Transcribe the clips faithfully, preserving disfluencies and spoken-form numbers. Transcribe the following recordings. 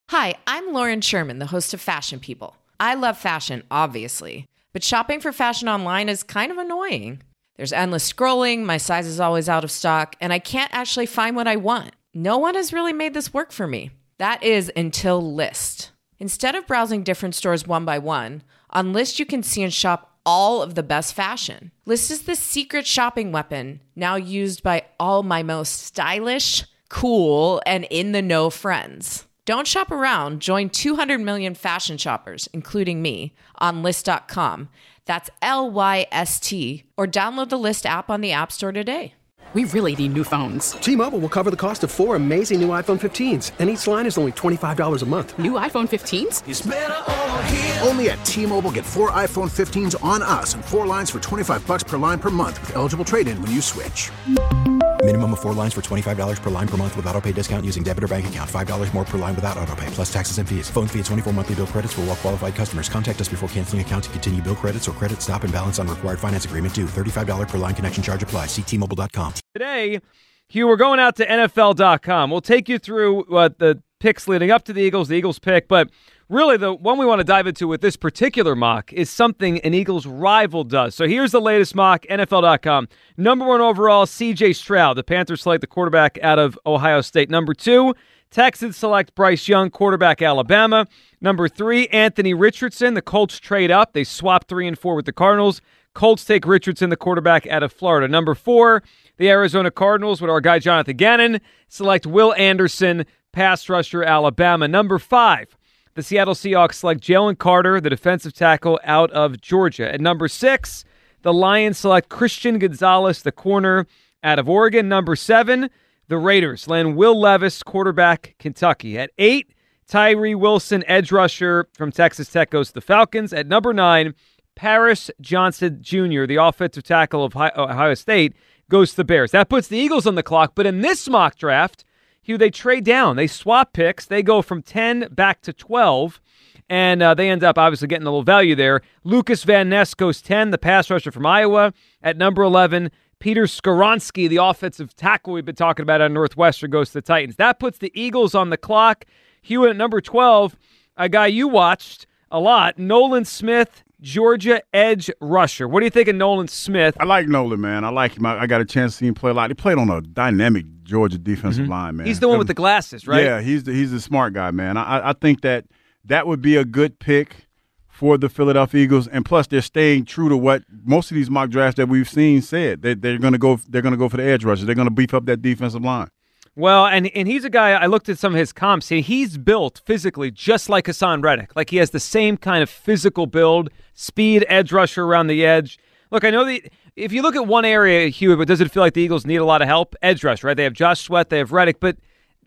Hi, I'm Lauren Sherman, the host of Fashion People. I love fashion, obviously, but shopping for fashion online is kind of annoying. There's endless scrolling, my size is always out of stock, and I can't actually find what I want. No one has really made this work for me. That is until Lyst. Instead of browsing different stores one by one, on Lyst you can see and shop all of the best fashion. Lyst is the secret shopping weapon, now used by all my most stylish, cool, and in-the-know friends. Don't shop around. Join two hundred million fashion shoppers, including me, on Lyst dot com. That's L Y S T. Or download the Lyst app on the App Store today. We really need new phones. T-Mobile will cover the cost of four amazing new iPhone fifteens, and each line is only twenty-five dollars a month. New iPhone fifteens? It's better over here. Only at T-Mobile, get four iPhone fifteens on us and four lines for twenty-five dollars per line per month with eligible trade-in when you switch. Minimum of four lines for twenty-five dollars per line per month with autopay discount using debit or bank account. five dollars more per line without autopay, plus taxes and fees. Phone fee at twenty-four monthly bill credits for well-qualified customers. Contact us before canceling account to continue bill credits or credit stop and balance on required finance agreement due. thirty-five dollars per line connection charge applies. See T Mobile dot com. Today, Hugh, we're going out to N F L dot com. We'll take you through uh, the picks leading up to the Eagles, the Eagles pick, but really the one we want to dive into with this particular mock is something an Eagles rival does. So here's the latest mock, N F L dot com. Number one overall, C J Stroud. The Panthers select the quarterback out of Ohio State. Number two, Texans select Bryce Young, quarterback Alabama. Number three, Anthony Richardson. The Colts trade up. They swap three and four with the Cardinals. Colts take Richardson, the quarterback out of Florida. Number four, the Arizona Cardinals with our guy Jonathan Gannon select Will Anderson, pass rusher, Alabama. Number five, the Seattle Seahawks select Jalen Carter, the defensive tackle out of Georgia. At number six, the Lions select Christian Gonzalez, the corner out of Oregon. Number seven, the Raiders land Will Levis, quarterback, Kentucky. At eight, Tyree Wilson, edge rusher from Texas Tech, goes to the Falcons. At number nine, Paris Johnson Junior, the offensive tackle of Ohio State, goes to the Bears. That puts the Eagles on the clock, but in this mock draft, Hugh, they trade down. They swap picks. They go from ten back to twelve, and uh, they end up obviously getting a little value there. Lucas Van Ness goes ten, the pass rusher from Iowa. At number eleven, Peter Skoronski, the offensive tackle we've been talking about at Northwestern, goes to the Titans. That puts the Eagles on the clock. Hugh, at number twelve, a guy you watched a lot, Nolan Smith, Georgia edge rusher. What do you think of Nolan Smith? I like Nolan, man. I like him. I, I got a chance to see him play a lot. He played on a dynamic Georgia defensive mm-hmm. line, man. He's the one with the glasses, right? Yeah, he's the, he's the smart guy, man. I, I think that that would be a good pick for the Philadelphia Eagles, and plus they're staying true to what most of these mock drafts that we've seen said. They, they're going to go. They're going to go for the edge rushers. They're going to beef up that defensive line. Well, and and he's a guy, I looked at some of his comps, and he's built physically just like Hassan Reddick. Like he has the same kind of physical build, speed, edge rusher around the edge. Look, I know that if you look at one area, Hugh, but does it feel like the Eagles need a lot of help? Edge rush, right? They have Josh Sweat, they have Reddick, but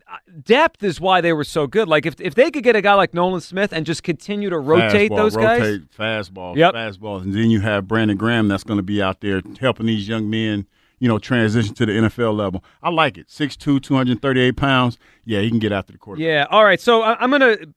depth is why they were so good. Like if if they could get a guy like Nolan Smith and just continue to rotate fastball, those guys. Rotate, fastballs, yep. fastballs. And then you have Brandon Graham that's going to be out there helping these young men, you know, transition to the N F L level. I like it. six two, two hundred thirty-eight pounds. Yeah, he can get after the quarterback. Yeah, all right. So I'm going to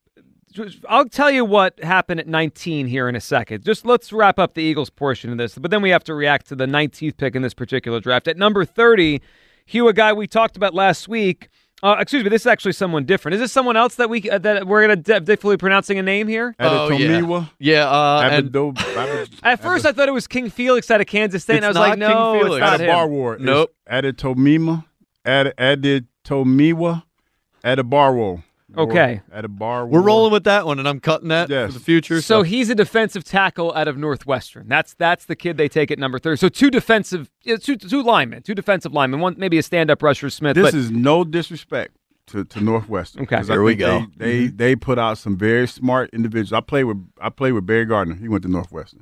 – I'll tell you what happened at nineteen here in a second. Just let's wrap up the Eagles portion of this, but then we have to react to the nineteenth pick in this particular draft. At number thirty, Hugh, a guy we talked about last week. Uh, excuse me, this is actually someone different. Is this someone else that, we, uh, that we're going to de- definitely pronouncing a name here? Oh, Adetomiwa? yeah. Yeah. Uh, Abido- and, at first, I thought it was King Felix out of Kansas State, and I was like, no, King it's not him. Adabarwar. Nope. Adetomima. Ad- Adetomiwa. Adabarwo. Okay. Adabarwo. We're rolling with that one, and I'm cutting that yes. for the future. So So, he's a defensive tackle out of Northwestern. That's that's the kid they take at number thirty. So two defensive, two, two linemen, two defensive linemen, one maybe a stand-up rusher, Smith. This but, is no disrespect to, to Northwestern. Okay. Here I we go. They, they mm-hmm. they put out some very smart individuals. I played with I played with Barry Gardner. He went to Northwestern.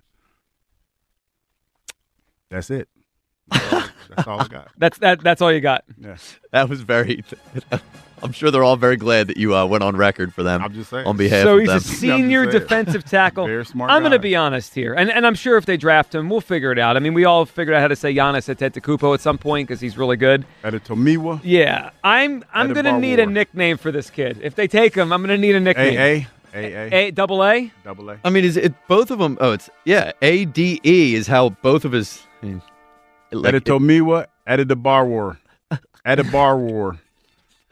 That's it. That's all, that's all I got. That's that. That's all you got. Yeah. that was very – I'm sure they're all very glad that you uh, went on record for them. I'm just saying. On behalf So of he's them. a senior saying. defensive tackle. Very smart I'm going to guy. be honest here, and and I'm sure if they draft him, we'll figure it out. I mean, we all figured out how to say Giannis Antetokounmpo at some point because he's really good. Adetomiwa. Yeah, I'm I'm going to need a Adebarwar. nickname for this kid. If they take him, I'm going to need a nickname. A A. A A. A double A. Double A. I mean, is it both of them? Oh, it's yeah. A D E is how both of his. I mean, like, Adetomiwa. Adebarwar. Adebarwar.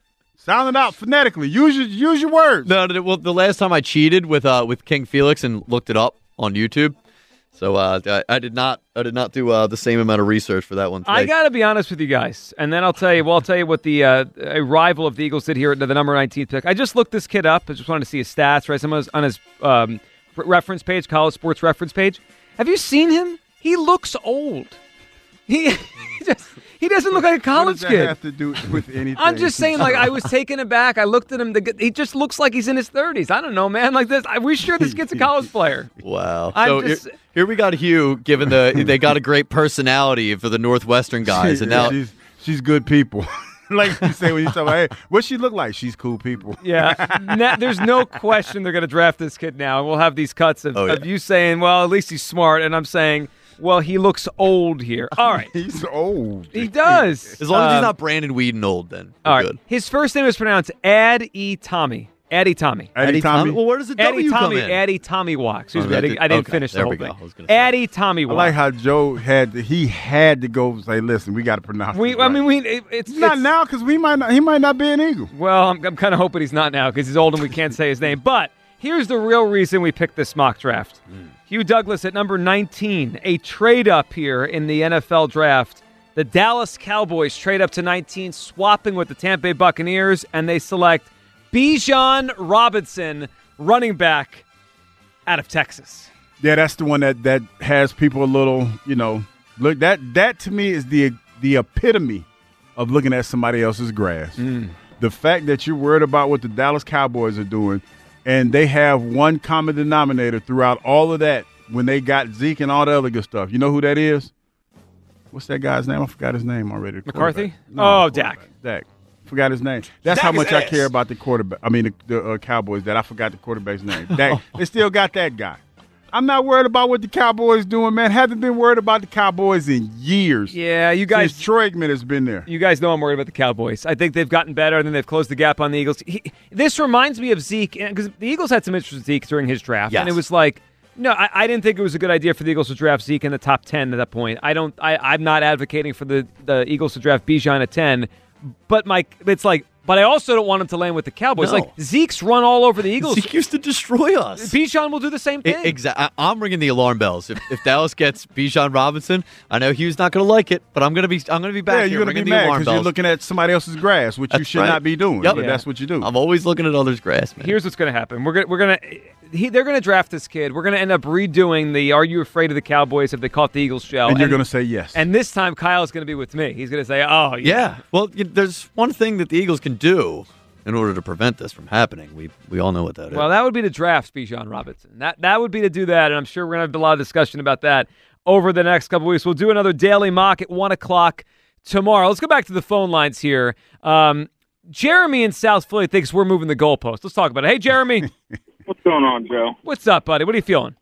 Sound it out phonetically. Use your use your words. No, no, well, the last time I cheated with uh with King Felix and looked it up on YouTube, so uh, I, I did not I did not do uh, the same amount of research for that one today. I got to be honest with you guys, and then I'll tell you. Well, I'll tell you what the uh, a rival of the Eagles did here at the number nineteen pick. I just looked this kid up. I just wanted to see his stats. Right, some on his, on his um, reference page, college sports reference page. Have you seen him? He looks old. He, he just. He doesn't look like a college what does that kid. have to do with anything? I'm just saying, like, I was taken aback. I looked at him. The, he just looks like he's in his thirties. I don't know, man. Like this, are we sure this kid's a college player? Wow. I'm so just, here, here we got Hugh, given the they got a great personality for the Northwestern guys, She- and now she's she's good people. Like you say when you talk about, hey, what's she look like? She's cool people. yeah, na- there's no question they're going to draft this kid now, and we'll have these cuts of, Oh, yeah. of you saying, well, at least he's smart, and I'm saying, well, he looks old here. All right. He's old. He does. as long as Um, he's not Brandon Whedon old, then we're All right. good. His first name is pronounced Ad E Tommy. Addie Tommy. Eddie Tommy. Well, where does the Addie W Tommy. come in? Addie Tommy Walk. Excuse Oh, me. I that didn't, did- I didn't okay, finish the there whole we go. thing. I was gonna say. Addie Tommy I Walk. like how Joe had to, he had to go say, listen, we got to pronounce we. it I right. mean, we. It, it's not it's- now because we might not, he might not be an Eagle. Well, I'm, I'm kind of hoping he's not now because he's old and we can't say his name. But here's the real reason we picked this mock draft. Mm. Hugh Douglas at number nineteen, a trade up here in the N F L draft. The Dallas Cowboys trade up to nineteen, swapping with the Tampa Bay Buccaneers, and they select Bijan Robinson, running back out of Texas. Yeah, that's the one that, that has people a little, you know, look, that that to me is the the epitome of looking at somebody else's grass. Mm. The fact that you're worried about what the Dallas Cowboys are doing, and they have one common denominator throughout all of that when they got Zeke and all the other good stuff. You know who that is? What's that guy's name? I forgot his name already. The McCarthy? quarterback. No, Oh, the quarterback. Dak. Dak. Forgot his name. That's Dak how is much I ass. care about the quarterback. I mean, the, the uh, Cowboys. That I forgot the quarterback's name. Dak. They still got that guy. I'm not worried about what the Cowboys doing, man. Haven't been worried about the Cowboys in years. Yeah, you guys. Since Troy Aikman has been there. You guys know I'm worried about the Cowboys. I think they've gotten better, and then they've closed the gap on the Eagles. He, this reminds me of Zeke, because the Eagles had some interest in Zeke during his draft, and Yes. it was like, no, I, I didn't think it was a good idea for the Eagles to draft Zeke in the top ten at that point. I don't. I, I'm not advocating for the, the Eagles to draft Bijan at ten, but my, it's like, but I also don't want him to land with the Cowboys. No. Like Zeke's run all over the Eagles. Zeke used to destroy us. Bijan will do the same thing. Exactly. I'm ringing the alarm bells. If, if Dallas gets Bijan Robinson, I know Hugh's not going to like it, but I'm going to be I'm going to be back Yeah, here you're going to ringing be the mad alarm because bells. you're looking at somebody else's grass, which you That's should right. not be doing. Yep. But Yeah. that's what you do. I'm always looking at others' grass, man. Here's what's going to happen. We're going we're going to he, they're going to draft this kid. We're going to end up redoing the "Are you afraid of the Cowboys?" if they caught the Eagles show. and you're going to say yes. And this time, Kyle's going to be with me. He's going to say, "Oh, yeah." Yeah. Well, you there's one thing that the Eagles can do in order to prevent this from happening. We we all know what that is. Well, that would be to draft Bijan Robinson. That that would be to do that, and I'm sure we're going to have a lot of discussion about that over the next couple of weeks. We'll do another daily mock at one o'clock tomorrow. Let's go back to the phone lines here. Um, Jeremy in South Philly thinks we're moving the goalpost. Let's talk about it. Hey, Jeremy. What's going on, Joe? What's up, buddy? What are you feeling?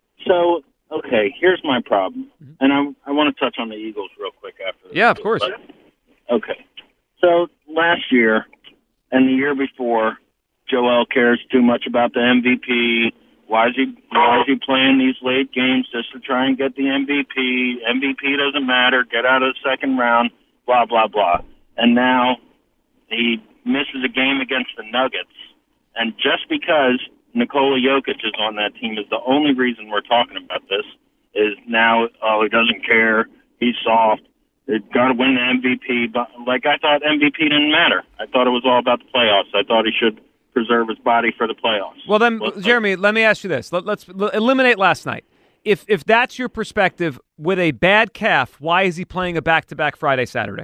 So, okay, here's my problem, and I I want to touch on the Eagles real quick after this. Yeah, of course. But- okay, so last year and the year before, Joel cares too much about the M V P. Why is he Why is he playing these late games just to try and get the M V P? M V P doesn't matter. Get out of the second round. Blah blah blah. And now he misses a game against the Nuggets, and just because Nikola Jokic is on that team is the only reason we're talking about this. Is now, oh, he doesn't care. He's soft. They've got to win the M V P. But like I thought, M V P didn't matter. I thought it was all about the playoffs. I thought he should preserve his body for the playoffs. Well, then, Let's- Jeremy, let me ask you this. Let, let's l- eliminate last night. If if that's your perspective, with a bad calf, why is he playing a back-to-back Friday, Saturday?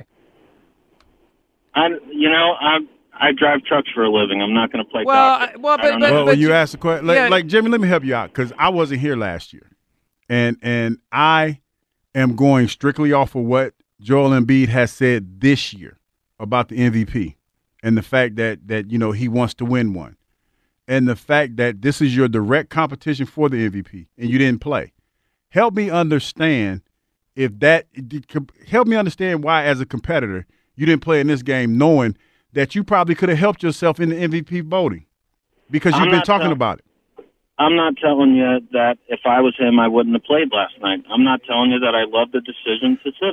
I, you know, I I drive trucks for a living. I'm not going to play. Well, doctor. I- well, I but- don't but- know. well, but when you you- ask the question, like, yeah. like Jimmy, let me help you out because I wasn't here last year, and and I am going strictly off of what Joel Embiid has said this year about the M V P and the fact that that you know he wants to win one, and the fact that this is your direct competition for the M V P and you didn't play. Help me understand if that help me understand why, as a competitor, you didn't play in this game, knowing that you probably could have helped yourself in the M V P voting because you've I'm been not talking tell- about it. I'm not telling you that if I was him, I wouldn't have played last night. I'm not telling you that I love the decision to sit him.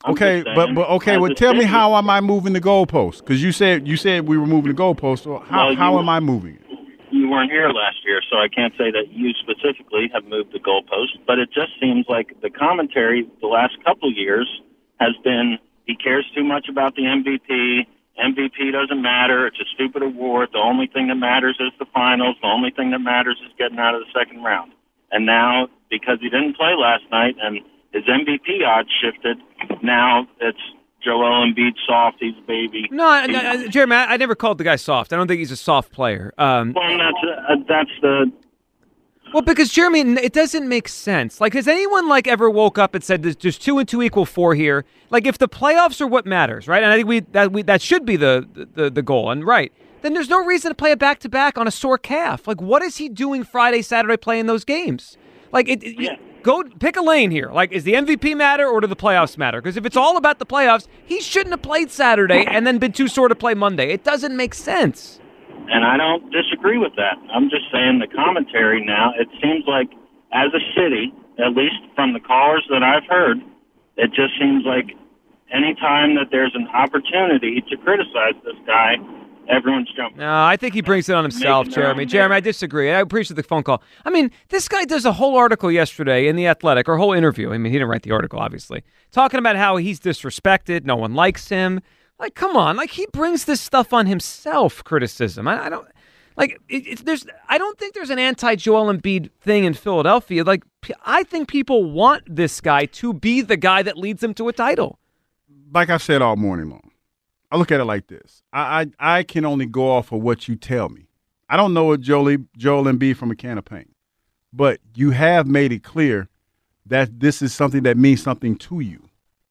I'm Okay, just but saying, but okay, as well, a tell me city- how am I moving the goalpost? Because you said you said we were moving the goalpost. So how Well, how you- am I moving it? You weren't here last year, so I can't say that you specifically have moved the goalpost, but it just seems like the commentary the last couple of years has been he cares too much about the M V P. M V P doesn't matter. It's a stupid award. The only thing that matters is the finals. The only thing that matters is getting out of the second round. And now, because he didn't play last night and his M V P odds shifted, now it's Joel Embiid soft. He's a baby. No, no, no, Jeremy, I, I never called the guy soft. I don't think he's a soft player. Um, Well, that's uh, that's the Well, because Jeremy, it doesn't make sense. Like, has anyone like ever woke up and said, "There's, there's two and two equal four here"? Like, if the playoffs are what matters, right? And I think we that we that should be the the the goal. And right, then there's no reason to play a back to back on a sore calf. Like, what is he doing Friday, Saturday, playing those games? Like, it, it, Yeah. go pick a lane here. Like, is the M V P matter or do the playoffs matter? Because if it's all about the playoffs, he shouldn't have played Saturday and then been too sore to play Monday. It doesn't make sense. And I don't disagree with that. I'm just saying the commentary now, it seems like as a city, at least from the callers that I've heard, it just seems like any time that there's an opportunity to criticize this guy, everyone's jumping. No, I think he brings it on himself, Making their Jeremy. own Jeremy, I disagree. I appreciate the phone call. I mean, this guy does a whole article yesterday in The Athletic, or a whole interview. I mean, he didn't write the article, obviously. Talking about how he's disrespected, no one likes him. Like, come on. Like, he brings this stuff on himself, criticism. I, I don't... Like, it, it, there's, I don't think there's an anti-Joel Embiid thing in Philadelphia. Like, I think people want this guy to be the guy that leads them to a title. Like I said all morning long, I look at it like this. I I, I can only go off of what you tell me. I don't know a Joel, Joel Embiid from a can of paint, but you have made it clear that this is something that means something to you.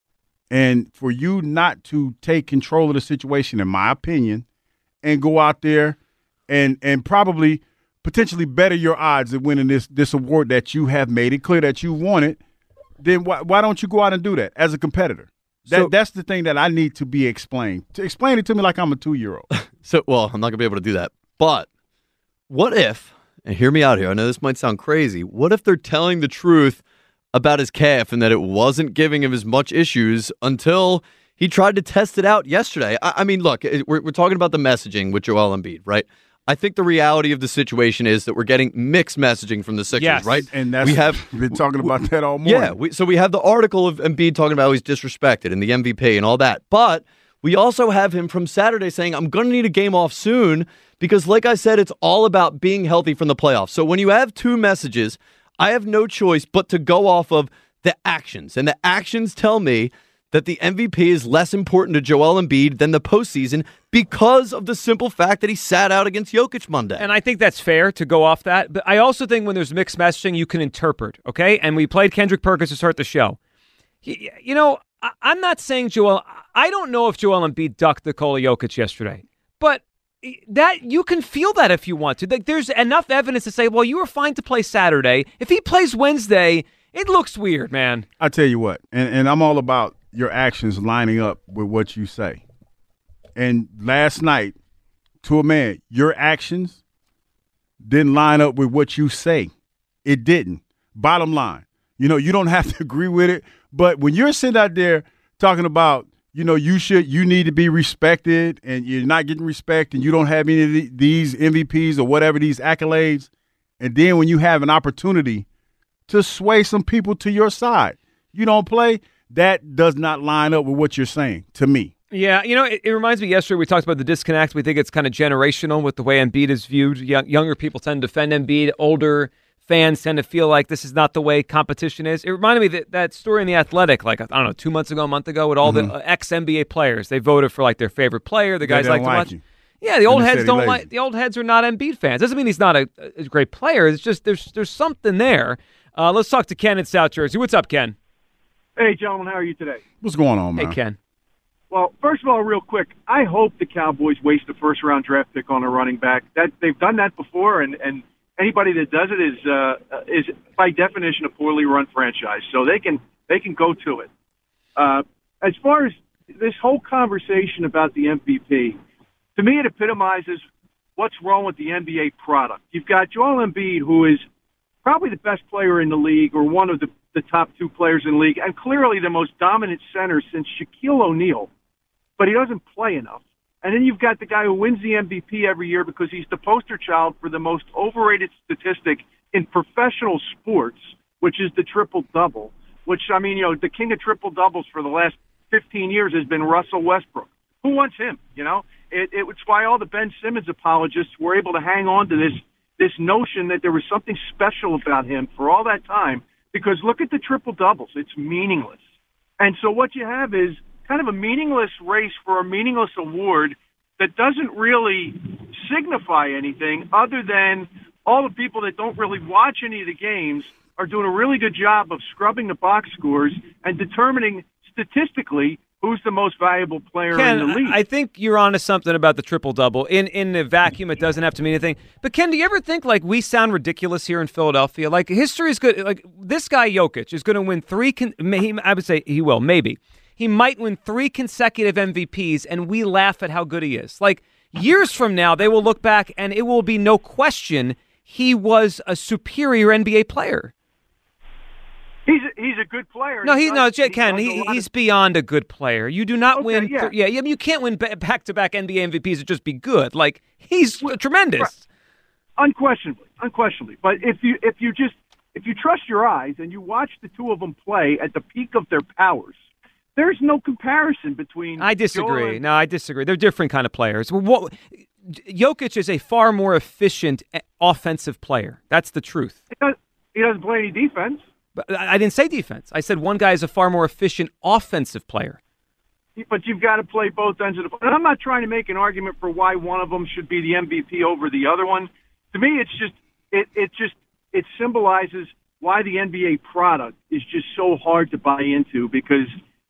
And for you not to take control of the situation, in my opinion, and go out there and and probably potentially better your odds of winning this this award that you have made it clear that you wanted, then why, why don't you go out and do that as a competitor? That, So- that's the thing that I need to be explained. To explain it to me like I'm a two-year-old. So, well, I'm not going to be able to do that. But what if, and hear me out here, I know this might sound crazy, what if they're telling the truth about his calf and that it wasn't giving him as much issues until he tried to test it out yesterday? I, I mean, look, it- we're, we're talking about the messaging with Joel Embiid, right? I think the reality of the situation is that we're getting mixed messaging from the Sixers, Yes. right? And that's we have been talking about that all morning. Yeah, we, so we have the article of Embiid talking about how he's disrespected and the M V P and all that. But we also have him from Saturday saying, I'm going to need a game off soon because, like I said, it's all about being healthy from the playoffs. So when you have two messages, I have no choice but to go off of the actions. And the actions tell me that the M V P is less important to Joel Embiid than the postseason because of the simple fact that he sat out against Jokic Monday. And I think that's fair to go off that. But I also think when there's mixed messaging, you can interpret, okay? And we played Kendrick Perkins to start the show. He, you know, I, I'm not saying Joel... I don't know if Joel Embiid ducked Nikola Jokic yesterday. But that you can feel that if you want to. Like, there's enough evidence to say, well, you were fine to play Saturday. If he plays Wednesday, it looks weird, man. I tell you what, and, and I'm all about your actions lining up with what you say. And last night, to a man, your actions didn't line up with what you say. It didn't. Bottom line, you know, you don't have to agree with it, but when you're sitting out there talking about, you know, you should, you need to be respected, and you're not getting respect, and you don't have any of the, these M V Ps or whatever, these accolades, and then when you have an opportunity to sway some people to your side, you don't play, that does not line up with what you're saying to me. Yeah, you know, it, it reminds me yesterday we talked about the disconnect. We think it's kind of generational with the way Embiid is viewed. Young, younger people tend to defend Embiid. Older fans tend to feel like this is not the way competition is. It reminded me that that story in The Athletic, like, I don't know, two months ago, a month ago, with all Mhm. the uh, ex-N B A players. They voted for, like, their favorite player. The guys They like don't to like watch. you. Yeah, the old And they heads said he don't lazy. like. The old heads are not Embiid fans. Doesn't mean he's not a, a great player. It's just there's there's something there. Uh, let's talk to Ken in South Jersey. What's up, Ken? Hey, gentlemen, how are you today? What's going on, man? Hey, Ken. Well, first of all, real quick, I hope the Cowboys waste a first-round draft pick on a running back. That they've done that before, and, and anybody that does it is uh, is by definition a poorly run franchise. So they can they can go to it. Uh, as far as this whole conversation about the M V P, to me it epitomizes what's wrong with the N B A product. You've got Joel Embiid, who is probably the best player in the league, or one of the the top two players in the league and clearly the most dominant center since Shaquille O'Neal, but he doesn't play enough. And then you've got the guy who wins the M V P every year because he's the poster child for the most overrated statistic in professional sports, which is the triple-double, which, I mean, you know, the king of triple-doubles for the last fifteen years has been Russell Westbrook. Who wants him, you know? It, it, it's why all the Ben Simmons apologists were able to hang on to this this notion that there was something special about him for all that time, because look at the triple-doubles. It's meaningless. And so what you have is kind of a meaningless race for a meaningless award that doesn't really signify anything other than all the people that don't really watch any of the games are doing a really good job of scrubbing the box scores and determining statistically who's the most valuable player Ken, in the league. I think you're onto something about the triple-double. In in a vacuum, it doesn't have to mean anything. But, Ken, do you ever think, like, we sound ridiculous here in Philadelphia? Like, history is good. Like, this guy, Jokic, is going to win three con- – I would say he will, maybe. He might win three consecutive M V Ps, and we laugh at how good he is. Like, years from now, they will look back, and it will be no question he was a superior N B A player. He's a, he's a good player. No, he, does, no, J- he Ken, he, he's of... beyond a good player. You do not okay, win. Yeah. Th- yeah, I mean, you can't win b- back-to-back N B A M V Ps and just be good. Like, he's well, tremendous. Right. Unquestionably, unquestionably. But if you if you just if you trust your eyes and you watch the two of them play at the peak of their powers, there's no comparison between. I disagree. And... No, I disagree. They're different kind of players. What, Jokic is a far more efficient offensive player. That's the truth. He doesn't, he doesn't play any defense. But I didn't say defense. I said one guy is a far more efficient offensive player. But you've got to play both ends of the. And I'm not trying to make an argument for why one of them should be the M V P over the other one. To me, it's just it it just it symbolizes why the N B A product is just so hard to buy into, because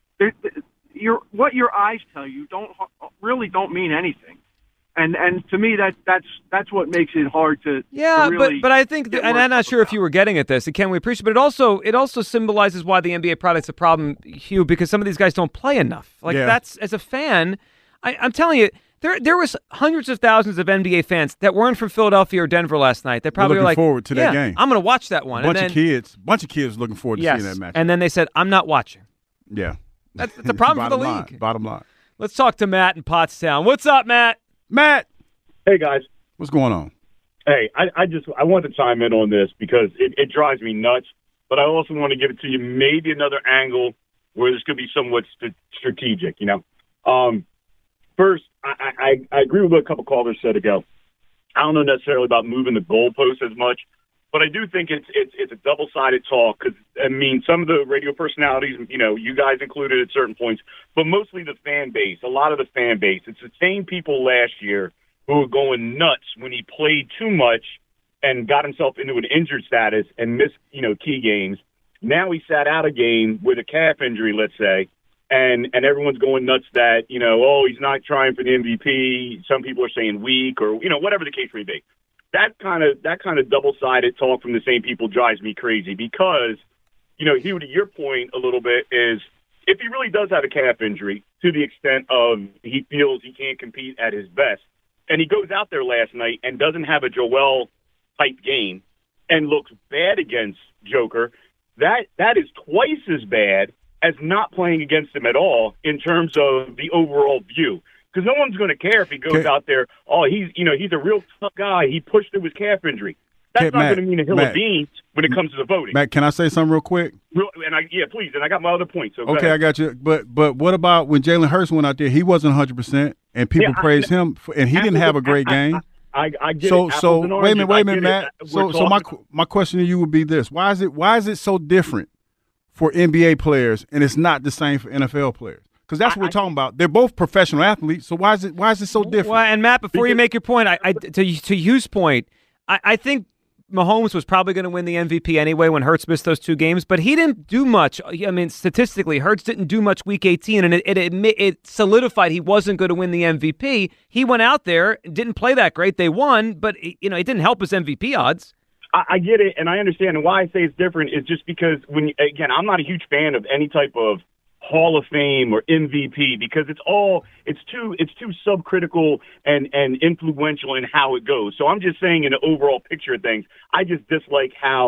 your what your eyes tell you don't really don't mean anything. And and to me, that that's that's what makes it hard to yeah. To really but but I think, and I'm not sure about. if you were getting at this, and Ken, we appreciate, but it also it also symbolizes why the N B A product's a problem, Hugh, because some of these guys don't play enough. Like yeah. that's as a fan, I, I'm telling you, there there was hundreds of thousands of N B A fans that weren't from Philadelphia or Denver last night. They probably looking were like, forward to that yeah, game. I'm going to watch that one. Bunch and then, of kids, bunch of kids looking forward to yes, seeing that match. And then they said, I'm not watching. Yeah, that's, that's a problem for the line, league. Bottom line. Let's talk to Matt in Pottstown. What's up, Matt? Matt. Hey, guys. What's going on? Hey, I, I just I want to chime in on this because it, it drives me nuts, but I also want to give it to you maybe another angle where this could be somewhat st- strategic, you know. Um, first, I, I, I agree with what a couple callers said ago. I don't know necessarily about moving the goalposts as much, but I do think it's it's it's a double-sided talk because, I mean, some of the radio personalities, you know, you guys included at certain points, but mostly the fan base, a lot of the fan base. It's the same people last year who were going nuts when he played too much and got himself into an injured status and missed, you know, key games. Now he sat out a game with a calf injury, let's say, and, and everyone's going nuts that, you know, oh, he's not trying for the M V P. Some people are saying weak or, you know, whatever the case may be. That kind of that kind of double-sided talk from the same people drives me crazy because, you know, Hugh, to your point a little bit is if he really does have a calf injury to the extent of he feels he can't compete at his best, and he goes out there last night and doesn't have a Joel-type game and looks bad against Joker, that that is twice as bad as not playing against him at all in terms of the overall view. Because no one's going to care if he goes okay. out there, oh, he's you know he's a real tough guy. He pushed through his calf injury. That's okay, not Matt, going to mean a hill Matt, of beans when it comes to the voting. Matt, can I say something real quick? Real, and I, yeah, please. And I got my other point. So go okay, ahead. I got you. But but what about when Jalen Hurts went out there? He wasn't one hundred percent, and people yeah, praised I, him, for, and he didn't have a great game. I, I, I get so it. so and wait a minute, wait a minute, Matt. It. So We're so my talking. my question to you would be this: Why is it why is it so different for N B A players, and it's not the same for N F L players? Because that's what I, we're talking about. They're both professional athletes. So why is it why is it so different? Well, and Matt, before because, you make your point, I, I to to Hugh's point, I, I think Mahomes was probably going to win the M V P anyway when Hurts missed those two games, but he didn't do much. I mean, statistically, Hurts didn't do much Week eighteen, and it it, it, it solidified he wasn't going to win the M V P. He went out there, didn't play that great. They won, but you know it didn't help his M V P odds. I, I get it, and I understand. And why I say it's different is just because when again, I'm not a huge fan of any type of Hall of Fame or M V P because it's all it's too it's too subcritical and and influential in how it goes. So I'm just saying in the overall picture of things, I just dislike how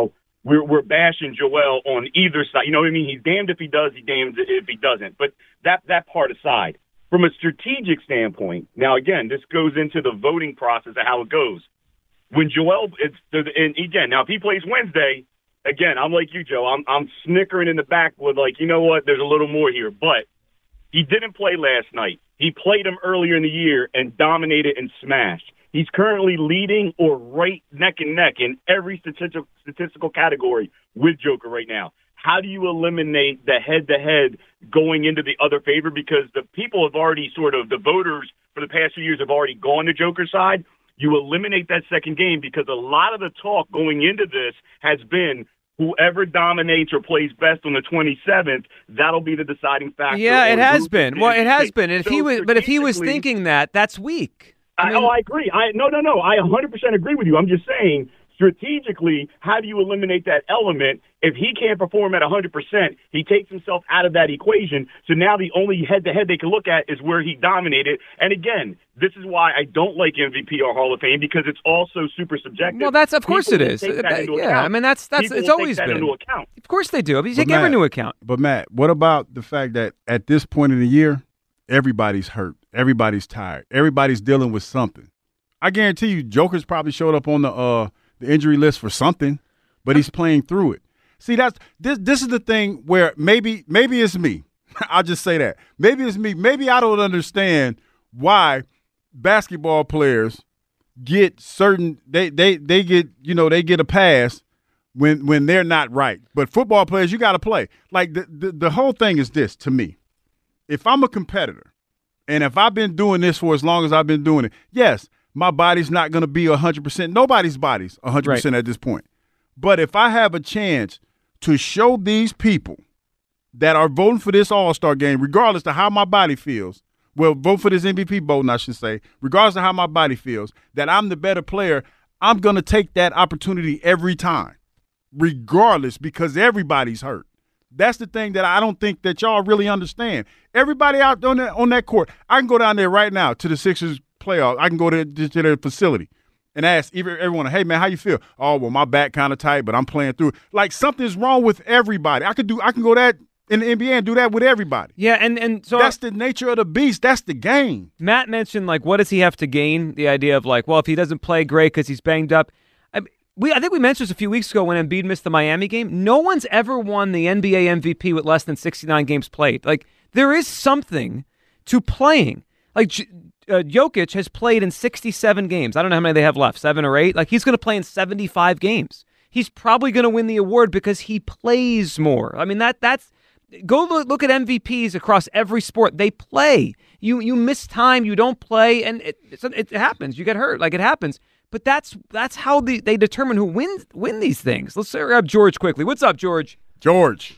we're we're bashing Joel on either side. You know what I mean? He's damned if he does, he's damned if he doesn't. But that that part aside, from a strategic standpoint, now again, this goes into the voting process of how it goes. When Joel, it's and again, now if he plays Wednesday, again, I'm like you, Joe. I'm I'm snickering in the back with like, you know what? There's a little more here, but he didn't play last night. He played him earlier in the year and dominated and smashed. He's currently leading or right neck and neck in every statistical statistical category with Joker right now. How do you eliminate the head-to-head going into the other favor? Because the people have already sort of, the voters for the past few years have already gone to Joker's side. You eliminate that second game because a lot of the talk going into this has been whoever dominates or plays best on the twenty-seventh, that'll be the deciding factor. Yeah, it has been. Well, it has been. If he was, but if he was thinking that, that's weak. I, mean, I, oh, I agree. I no, no, no. I one hundred percent agree with you. I'm just saying, strategically, how do you eliminate that element? If he can't perform at one hundred percent, he takes himself out of that equation. So now the only head-to-head they can look at is where he dominated. And again, this is why I don't like M V P or Hall of Fame, because it's also super subjective. Well, that's of course People it is. That That, yeah, account. I mean that's that's People it's will always take that been. into account. Of course they do. I mean, you But take every Matt- new account. But Matt, what about the fact that at this point in the year, everybody's hurt, everybody's tired, everybody's dealing with something? I guarantee you, Joker's probably showed up on the uh, the injury list for something, but he's playing through it. See, that's this. This is the thing where maybe maybe it's me. I'll just say that. Maybe it's me. Maybe I don't understand why basketball players get certain. They they they get you know they get a pass when when they're not right. But football players, you got to play. Like the, the the whole thing is this to me. If I'm a competitor, and if I've been doing this for as long as I've been doing it, yes. My body's not going to be one hundred percent. Nobody's body's one hundred percent right. At this point. But if I have a chance to show these people that are voting for this All-Star game, regardless of how my body feels, well, vote for this M V P voting, I should say, regardless of how my body feels, that I'm the better player, I'm going to take that opportunity every time, regardless, because everybody's hurt. That's the thing that I don't think that y'all really understand. Everybody out on that, on that court, I can go down there right now to the Sixers playoff. I can go to, to their facility and ask everyone, hey, man, how you feel? Oh, well, my back kind of tight, but I'm playing through it. Like, something's wrong with everybody. I could do. I can go that in the N B A and do that with everybody. Yeah, and, and so that's the nature of the beast. That's the game. Matt mentioned, like, what does he have to gain? The idea of, like, well, if he doesn't play great because he's banged up. I, we, I think we mentioned this a few weeks ago when Embiid missed the Miami game. No one's ever won the N B A M V P with less than sixty-nine games played. Like, there is something to playing. Like, Uh, Jokic has played in sixty-seven games. I don't know how many they have left, seven or eight. Like, he's going to play in seventy-five games. He's probably going to win the award because he plays more. I mean, that that's go look, look at M V Ps across every sport. They play. You you miss time, you don't play, and it it, it happens. You get hurt, like it happens. But that's that's how the, they determine who wins win these things. Let's grab George quickly. What's up, George? George.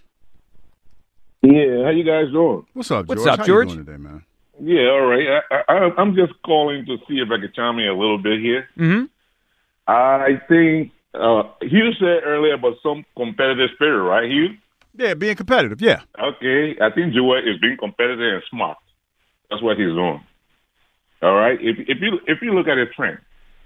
Yeah, how you guys doing? What's up, George? What's up, how George? You doing today, man? Yeah, all right. I, I, I'm just calling to see if I could chime in a little bit here. Mm-hmm. I think uh, Hugh said earlier about some competitive spirit, right, Hugh? Yeah, being competitive, yeah. Okay, I think Joel is being competitive and smart. That's what he's doing. All right? If, if you if you look at his trend,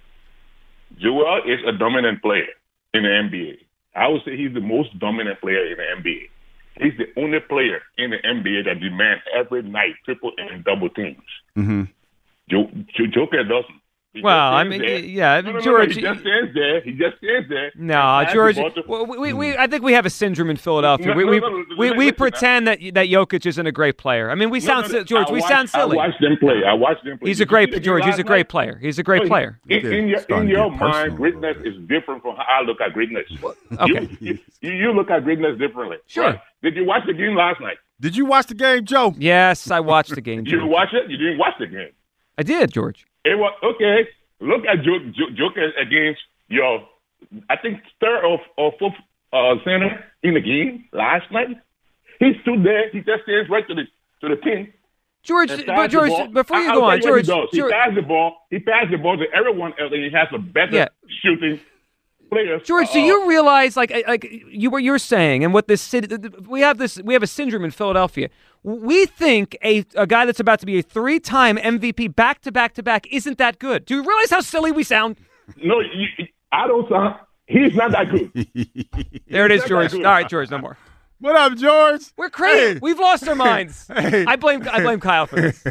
Joel is a dominant player in the N B A. I would say he's the most dominant player in the N B A. He's the only player in the N B A that demands every night triple and double teams. Mm-hmm. Jo- Jo- Joker doesn't. He well, I mean, there. yeah, no, no, George. No, no, he just stands there. He just stands there. No, George. Well, we, we, I think we have a syndrome in Philadelphia. No, we no, we no, no, we, listen, we listen, pretend that that Jokic isn't a great player. I mean, we No, sound no, no, George. I we watched, sound silly. I watched them play. I watched them play. He's a Did great you see George. He's a last great night? player. He's a great No, player. In, in your, in your mind, personal, greatness is different from how I look at greatness. Okay. You, you, you look at greatness differently. Sure. Right? Did you watch the game last night? Did you watch the game, Joe? Yes, I watched the game. Did you George. watch it? You didn't watch the game. I did, George. It was okay. Look at jo- jo- Joker against your, I think, third or, or fourth uh, center in the game last night. He stood there. He just stands right to the to the pin. George, and but passed the George, ball. before you I- go I'll on, tell you what George, he, does. he George- passed the ball. He passed the ball to everyone else, and he has a better Yeah. shooting players. George, uh, do you realize, like, like you what you're saying, and what this city, we have this, we have a syndrome in Philadelphia. We think a a guy that's about to be a three-time M V P back to back to back isn't that good. Do you realize how silly we sound? No, you, I don't sound. He's not that good. There it is, He's not George. that All good. right, George, no more. What up, George? We're crazy. Hey. We've lost our minds. Hey. I blame I blame Kyle for this.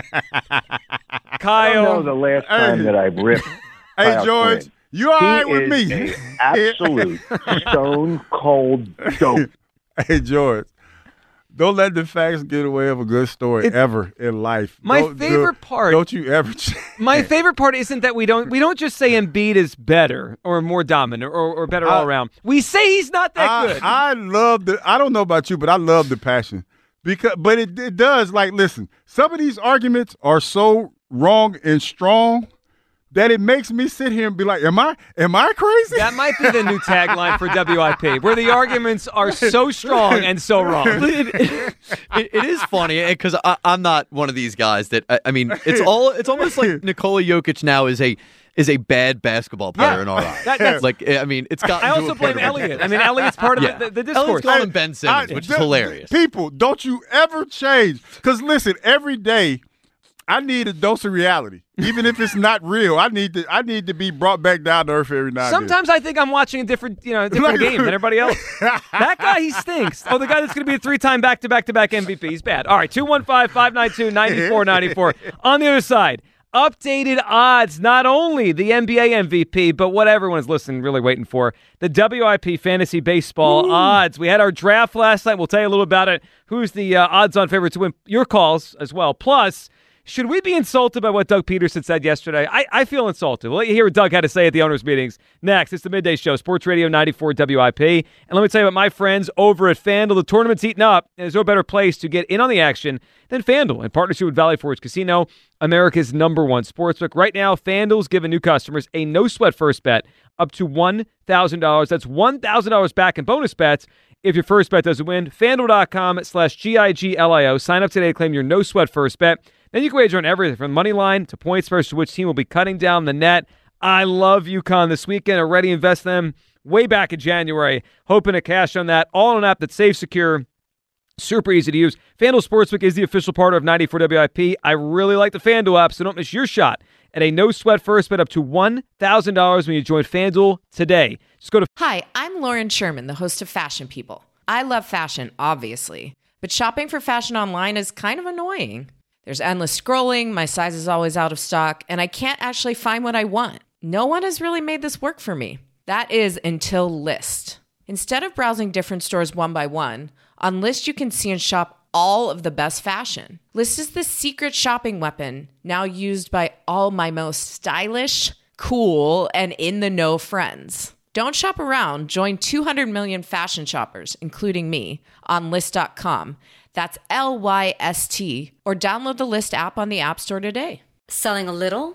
I Kyle. don't know the last time Hey. that I've ripped. Hey, Kyle George, Quinn. you all right He with is me? a absolute stone cold dope. Hey, George, don't let the facts get away of a good story It- ever in life. My Don't- favorite don't- part- Don't you ever change. My favorite part isn't that we don't we don't just say Embiid is better or more dominant or, or better all I- around. We say he's not that I, good. I love the. I don't know about you, but I love the passion because. But it, it does. Like, listen, some of these arguments are so wrong and strong that it makes me sit here and be like, "Am I? Am I crazy?" That might be the new tagline for W I P, where the arguments are so strong and so wrong. it, it, it is funny because I'm not one of these guys that I, I mean it's all it's almost like Nikola Jokic now is a is a bad basketball player Yeah, in our eyes. that- that's- like I mean it's got. I also blame Elliott. I mean, Elliott's part of Yeah. the, the, the Elliott's discourse. calling him Ben Simmons, I- which is th- hilarious. People, don't you ever change. Because listen, every day I need a dose of reality. Even if it's not real, I need to I need to be brought back down to earth every now and then. Sometimes I think I'm watching a different, you know, a different game than everybody else. That guy, he stinks. Oh, the guy that's going to be a three-time back-to-back-to-back M V P, he's bad. All right, two one five, five nine two, nine four nine four. On the other side, updated odds, not only the N B A M V P, but what everyone's listening, really waiting for, the W I P Fantasy Baseball odds. We had our draft last night. We'll tell you a little about it. Who's the uh, odds-on favorite to win? Your calls as well. Plus, should we be insulted by what Doug Peterson said yesterday? I, I feel insulted. We'll let you hear what Doug had to say at the owners' meetings. Next, it's the Midday Show, Sports Radio ninety-four W I P. And let me tell you about my friends over at FanDuel. The tournament's heating up, and there's no better place to get in on the action than FanDuel. In partnership with Valley Forge Casino, America's number one sportsbook. Right now, FanDuel's giving new customers a no-sweat first bet up to one thousand dollars. That's one thousand dollars back in bonus bets if your first bet doesn't win. FanDuel.com slash G I G L I O. Sign up today to claim your no-sweat first bet. Then you can wager on everything from money line to points spreads to which team will be cutting down the net. I love UConn this weekend. Already invest them way back in January. Hoping to cash on that. All on an app that's safe, secure, super easy to use. FanDuel Sportsbook is the official partner of ninety-four W I P. I really like the FanDuel app, so don't miss your shot at a no-sweat first bet up to one thousand dollars when you join FanDuel today. Just go to... Hi, I'm Lauren Sherman, the host of Fashion People. I love fashion, obviously, but shopping for fashion online is kind of annoying. There's endless scrolling, my size is always out of stock, and I can't actually find what I want. No one has really made this work for me. That is until Lyst. Instead of browsing different stores one by one, on Lyst you can see and shop all of the best fashion. Lyst is the secret shopping weapon, now used by all my most stylish, cool, and in-the-know friends. Don't shop around. Join two hundred million fashion shoppers, including me, on Lyst dot com. That's L Y S T, or download the Lyst app on the App Store today. Selling a little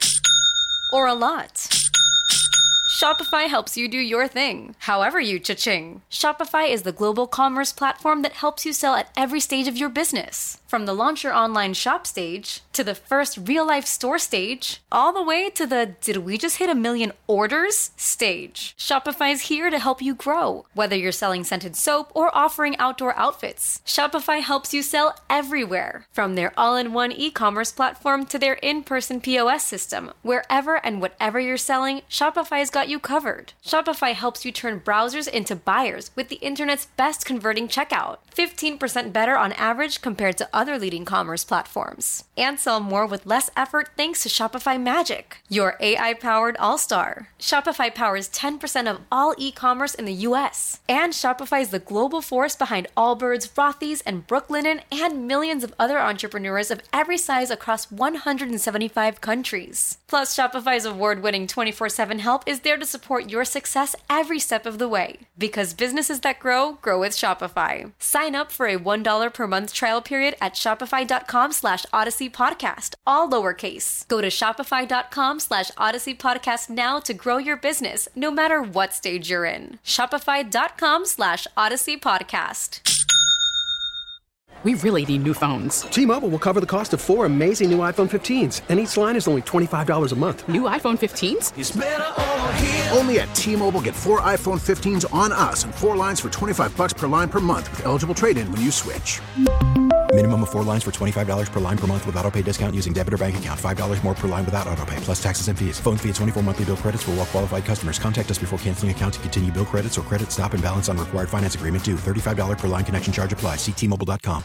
or a lot? Shopify helps you do your thing, however you cha-ching. Shopify is the global commerce platform that helps you sell at every stage of your business. From the launch your online shop stage, to the first real-life store stage, all the way to the did we just hit a million orders stage. Shopify's here to help you grow. Whether you're selling scented soap or offering outdoor outfits, Shopify helps you sell everywhere. From their all-in-one e-commerce platform to their in-person P O S system, wherever and whatever you're selling, Shopify's got you covered. Shopify helps you turn browsers into buyers with the internet's best converting checkout. fifteen percent better on average compared to other leading commerce platforms. And sell more with less effort thanks to Shopify Magic, your A I-powered all-star. Shopify powers ten percent of all e-commerce in the U S. And Shopify is the global force behind Allbirds, Rothy's, and Brooklinen, and millions of other entrepreneurs of every size across one hundred seventy-five countries. Plus, Shopify's award-winning twenty-four seven help is there to support your success every step of the way. Because businesses that grow, grow with Shopify. Sign up for a one dollar per month trial period at shopify.com slash Odyssey Podcast, all lowercase. Go to shopify.com slash Odyssey Podcast now to grow your business, no matter what stage you're in. Shopify.com slash Odyssey Podcast. We really need new phones. T-Mobile will cover the cost of four amazing new iPhone fifteens, and each line is only twenty-five dollars a month. New iPhone fifteens? It's better over here. Only at T-Mobile, get four iPhone fifteens on us and four lines for twenty-five bucks per line per month with eligible trade-in when you switch. Minimum of four lines for twenty-five dollars per line per month with auto pay discount using debit or bank account. five dollars more per line without auto pay, plus taxes and fees. Phone fee at twenty-four monthly bill credits for well qualified customers. Contact us before canceling account to continue bill credits or credit stop and balance on required finance agreement due. thirty-five dollars per line connection charge applies. See T Mobile dot com.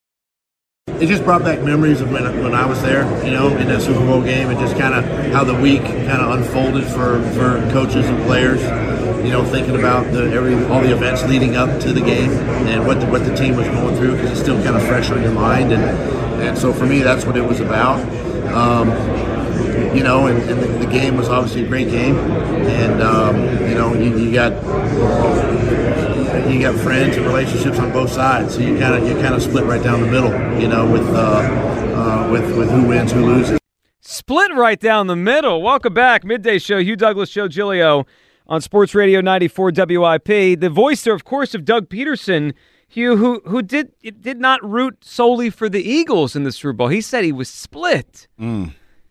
It just brought back memories of when when I was there, you know, in that Super Bowl game, and just kind of how the week kind of unfolded for, for coaches and players. You know, thinking about the every all the events leading up to the game and what the, what the team was going through, because it's still kind of fresh on your mind, and and so for me, that's what it was about. Um, you know, and, and the, the game was obviously a great game, and um, you know, you, you got. You got friends and relationships on both sides, so you kind of you kind of split right down the middle, you know, with uh, uh, with with who wins, who loses. Split right down the middle. Welcome back, midday show. Hugh Douglas, Joe Giglio on Sports Radio ninety-four W I P. The voice there, of course, of Doug Peterson, Hugh, who who did did not root solely for the Eagles in the Super Bowl. He said he was split. Mm.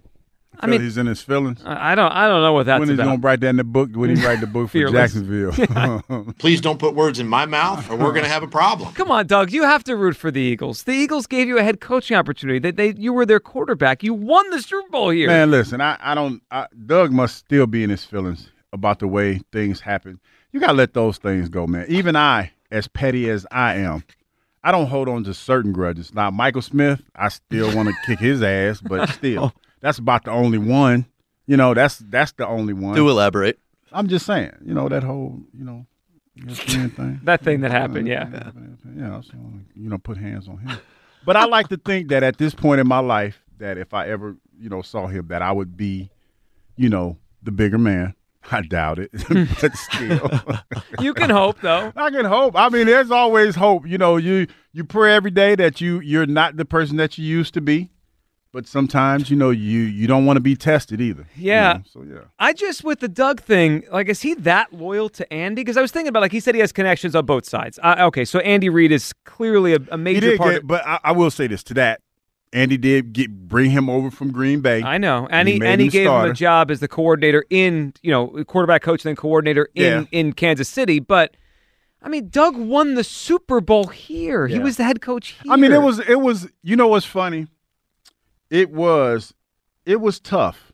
I mean, he's in his feelings. I don't. I don't know what that's when he's about. gonna write that in the book. When he write the book for Jacksonville. Please don't put words in my mouth, or we're gonna have a problem. Come on, Doug. You have to root for the Eagles. The Eagles gave you a head coaching opportunity. They, they you were their quarterback. You won the Super Bowl here. Man, listen. I, I don't. I, Doug must still be in his feelings about the way things happen. You gotta let those things go, man. Even I, as petty as I am, I don't hold on to certain grudges. Now, Michael Smith, I still want to kick his ass, but still, that's about the only one. You know, that's that's the only one. Do elaborate. I'm just saying, you know, that whole, you know, European thing. That thing that happened, yeah. Yeah, yeah so, you know, put hands on him. But I like to think that at this point in my life, that if I ever, you know, saw him, that I would be, you know, the bigger man. I doubt it, but still. You can hope, though. I can hope. I mean, there's always hope. You know, you you pray every day that you, you're not the person that you used to be. But sometimes, you know, you, you don't want to be tested either. Yeah. You know? So, yeah. I just, with the Doug thing, like, is he that loyal to Andy? Because I was thinking about, like, he said he has connections on both sides. Uh, okay, so Andy Reid is clearly a, a major he did part get, of But I, I will say this to that. Andy did get bring him over from Green Bay. I know. And he, he and he him gave starter. him a job as the coordinator in, you know, quarterback coach and then coordinator in, Yeah. in Kansas City. But, I mean, Doug won the Super Bowl here. Yeah. He was the head coach here. I mean, it was, it was, you know what's funny? It was, it was tough.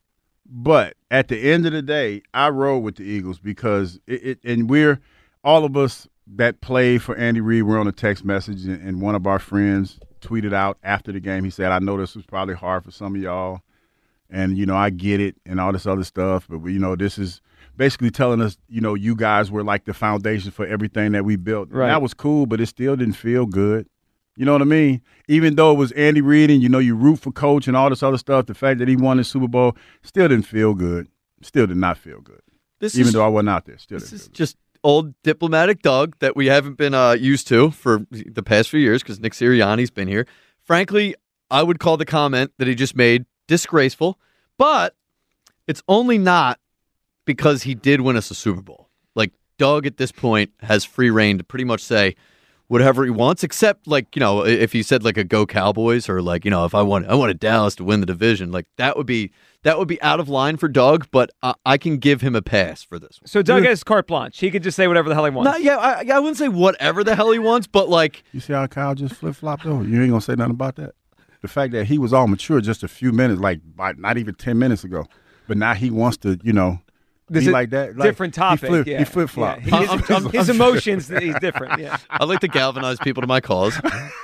But at the end of the day, I rode with the Eagles because it, it and we're, all of us that played for Andy Reid were on a text message, and, and one of our friends tweeted out after the game. He said, I know this was probably hard for some of y'all, and, you know, I get it and all this other stuff, but, we, you know, this is basically telling us, you know, you guys were like the foundation for everything that we built. Right. And that was cool, but it still didn't feel good. You know what I mean? Even though it was Andy Reid and, you know, you root for coach and all this other stuff, the fact that he won the Super Bowl still didn't feel good. Still did not feel good. This Even is, though I wasn't out there. Still This didn't is just old diplomatic Doug that we haven't been uh, used to for the past few years because Nick Sirianni's been here. Frankly, I would call the comment that he just made disgraceful, but it's only not because he did win us a Super Bowl. Like, Doug at this point has free reign to pretty much say whatever he wants, except, like, you know, if he said like a go Cowboys or like, you know, if I want I wanted Dallas to win the division, like that would be that would be out of line for Doug, but uh, I can give him a pass for this one. So Doug has carte blanche. He could just say whatever the hell he wants. Not, yeah, I, I wouldn't say whatever the hell he wants, but like, You see how Kyle just flip-flopped over? You ain't going to say nothing about that? The fact that he was all mature just a few minutes, like by not even ten minutes ago, but now he wants to, you know, This be is like that. Like, different topic. He, flip, yeah. he flip-flopped. Yeah. His, I'm- I'm- his I'm- emotions, he's different. Yeah. I like to galvanize people to my cause,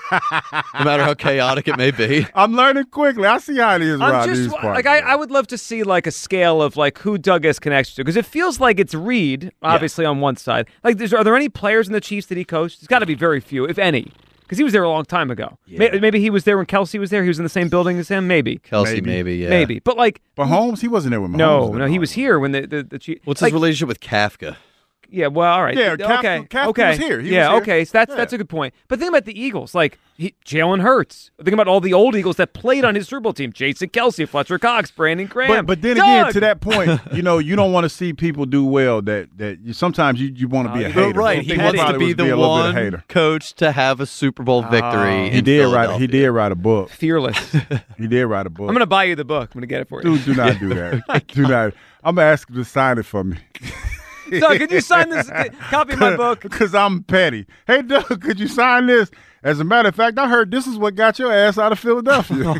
no matter how chaotic it may be. I'm learning quickly. I see how it is I'm around just these parts. like I, I would love to see like a scale of like who Doug has connections to, because it feels like it's Reed obviously on one side. Like, there's, are there any players in the Chiefs that he coached? There's got to be very few, if any, because he was there a long time ago. Maybe, maybe he was there when Kelsey was there. He was in the same building as him. Maybe Kelsey, maybe, maybe yeah. maybe. But like, But Holmes, he wasn't there with Mahomes. no, no, he was here when the the, the Chiefs. What's like, his relationship with Kafka? Yeah, well, all right. Yeah, okay, Kafka- Kafka okay. was here. He yeah, was here. okay. So that's Yeah. that's a good point. But think about the Eagles, like he, Jalen Hurts. Think about all the old Eagles that played on his Super Bowl team: Jason Kelsey, Fletcher Cox, Brandon Graham. But, but then Doug! again, to that point, you know, you don't want to see people do well. That that you, sometimes you, you want to be a Uh, hater. Right, I he think wants to probably be was the a little bit of one hater. coach to have a Super Bowl victory. He in did write. He Philadelphia. did write a book. Fearless. He did write a book. I'm gonna buy you the book. I'm gonna get it for you. Dude, do not do that. Do not. I'm gonna ask him to sign it for me. Doug, could you sign this copy of my book? Because I'm petty. Hey, Doug, could you sign this? As a matter of fact, I heard this is what got your ass out of Philadelphia.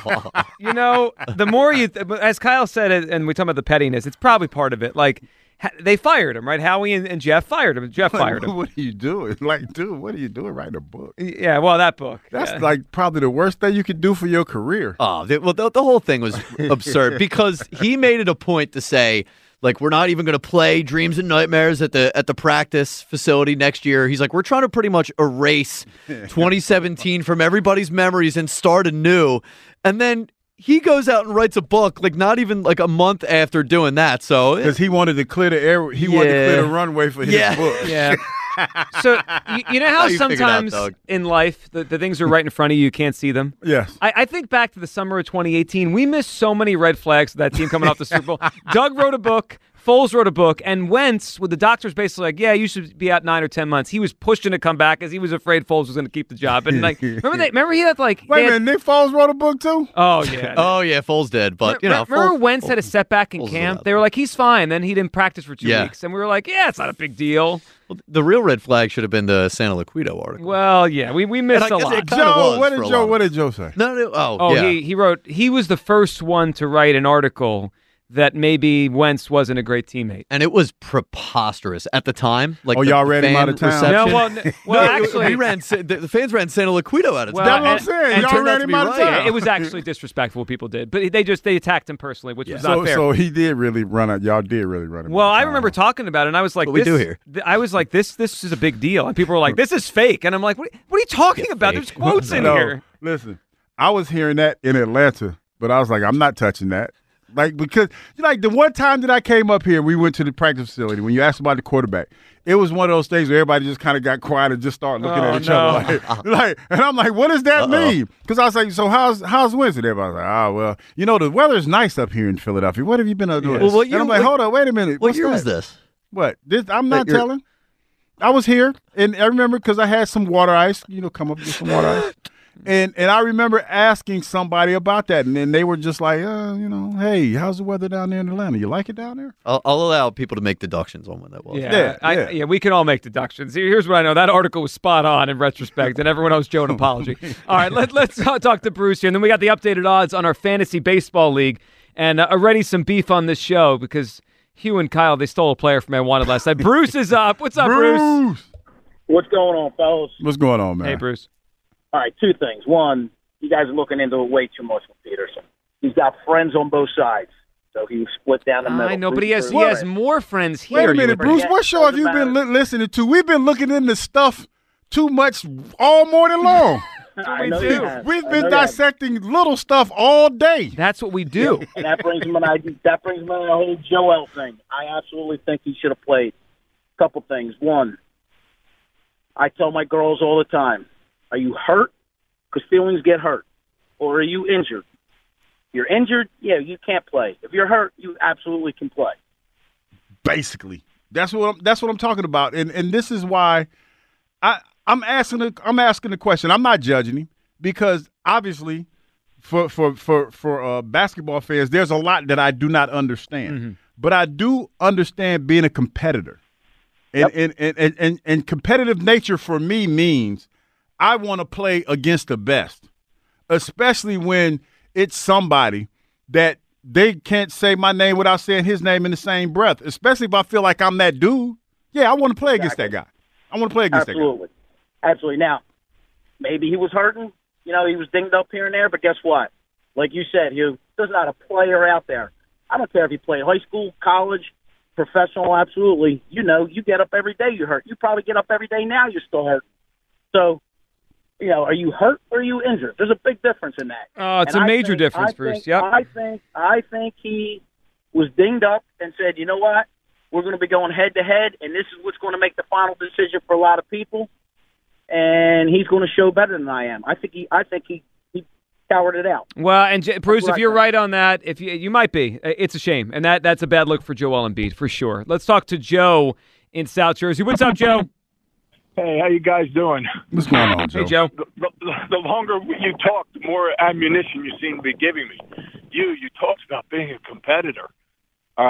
You know, the more you, th- as Kyle said, and we talk about the pettiness, it's probably part of it. Like, ha- they fired him, right? Howie and, and Jeff fired him. Jeff Like, fired him. What are you doing? Like, dude, what are you doing writing a book? Yeah, well, that book. That's yeah. like probably the worst thing you could do for your career. Oh, the, well, the, the whole thing was absurd because he made it a point to say, like, we're not even going to play Dreams and Nightmares at the at the practice facility next year. He's like, we're trying to pretty much erase twenty seventeen from everybody's memories and start anew. And then he goes out and writes a book, like not even like a month after doing that. So because he wanted to clear the air, he wanted to Yeah. clear the runway for his Yeah. book. Yeah. So you, you know how, How you figured out, sometimes Doug. in life the, the things are right in front of you, you can't see them. Yes. I, I think back to the summer of twenty eighteen. We missed so many red flags with that team coming off the Super Bowl. Doug wrote a book. Foles wrote a book, and Wentz, with the doctors basically like, yeah, you should be out nine or ten months. He was pushing to come back because he was afraid Foles was going to keep the job. And like, remember they, remember he had like, Wait they a had- minute, Nick Foles wrote a book too? oh yeah, oh yeah, Foles did, but you know, remember Foles- Wentz had a setback in Foles is camp? allowed. They were like, he's fine. Then he didn't practice for two Yeah. weeks, and we were like, yeah, it's not a big deal. Well, the real red flag should have been the Santa Liquido article. Well, yeah, we we missed And I a guess lot. it kinda Joe, was what for did a Joe? lot. What did Joe say? No, no, oh, Oh, yeah. he he wrote. He was the first one to write an article that maybe Wentz wasn't a great teammate. And it was preposterous at the time. Like Oh, the y'all ran him fan out of town? reception. No, well, n- well, No, it- actually, we ran. Sa- The the fans ran Santa Liquido out of Well, town. That's what I'm and- saying. and Y'all turned out ran to him be out of right. town. yeah, it was actually disrespectful. What people did, but they just they attacked him personally, which was not So, fair. so he did really run out. Y'all did really run him. Well, out of I town. remember talking about it, and I was like, What we this, do here. th- I was like, this this is a big deal. And people were like, this is fake. And I'm like, what, what are you talking about? There's quotes in No, here. listen, I was hearing that in Atlanta, but I was like, I'm not touching that. Like, because, like, the one time that I came up here, we went to the practice facility. When you asked about the quarterback, it was one of those things where everybody just kind of got quiet and just started looking Oh, at each no. other. Like, like, and I'm like, what does that Uh-oh. mean? Because I was like, so how's how's Wednesday? Everybody was like, oh, well, you know, the weather's nice up here in Philadelphia. What have you been doing? Well, what and year- I'm like, what- hold on, wait a minute. What What's year that? was this? What? This, I'm not That you're- telling. I was here, and I remember because I had some water ice, you know, come up with some water ice. And and I remember asking somebody about that, and then they were just like, uh, you know, hey, how's the weather down there in Atlanta? You like it down there? I'll, I'll allow people to make deductions on when that was. Yeah, Yeah, I, yeah. yeah, we can all make deductions. Here- Here's what I know. That article was spot on in retrospect, and everyone owes Joe an apology. All right, let, let's uh, talk to Bruce here. And then we got the updated odds on our fantasy baseball league. And uh, already some beef on this show because Hugh and Kyle, they stole a player from I Wanted last night. Bruce is up. What's up, Bruce? What's going on, fellas? What's going on, man? Hey, Bruce. All right, two things. One, you guys are looking into it way too much with Peterson. He's got friends on both sides, so he was split down the middle. I know, but he has he Bruce has more friends here. Wait a you minute, would Bruce. think. What show have you been li- listening to? We've been looking into stuff too much all morning long. I know do. you have. We've I been know you have. dissecting little stuff all day. That's what we do. And that brings him an idea. That brings him an whole Joel thing. I absolutely think he should have played. Couple things. One, I tell my girls all the time, are you hurt? Because feelings get hurt. Or are you injured? You're injured, yeah, you can't play. If you're hurt, you absolutely can play. Basically, that's what I'm, that's what I'm talking about, and and this is why I I'm asking the, I'm asking the question. I'm not judging him because obviously, for for for for uh, basketball fans, there's a lot that I do not understand, Mm-hmm. but I do understand being a competitor, and and, and, and and and competitive nature for me means I want to play against the best, especially when it's somebody that they can't say my name without saying his name in the same breath, especially if I feel like I'm that dude. Yeah, I want to play against that guy. I want to play against Absolutely. Absolutely. Now, maybe he was hurting. You know, he was dinged up here and there, but guess what? Like you said, Hugh, there's not a player out there. I don't care if you play high school, college, professional, absolutely. You know, you get up every day, you're hurt. You probably get up every day now, you're still hurt. So, you know, are you hurt or are you injured? There's a big difference in that. Oh, it's And a I major think- difference, I Bruce. think- Yep. I think I think he was dinged up and said, you know what? We're going to be going head to head, and this is what's going to make the final decision for a lot of people. And he's going to show better than I am. I think he. I think he. He cowered it out. Well, and J- Bruce, what if I you're think. right on that, if you you might be, uh, it's a shame, and that that's a bad look for Joel Embiid for sure. Let's talk to Joe in South Jersey. What's up, Joe? Hey, how you guys doing? What's going on, Joe? Hey, Joe. The, the, the longer you talk, the more ammunition you seem to be giving me. You, you talked about being a competitor. All right.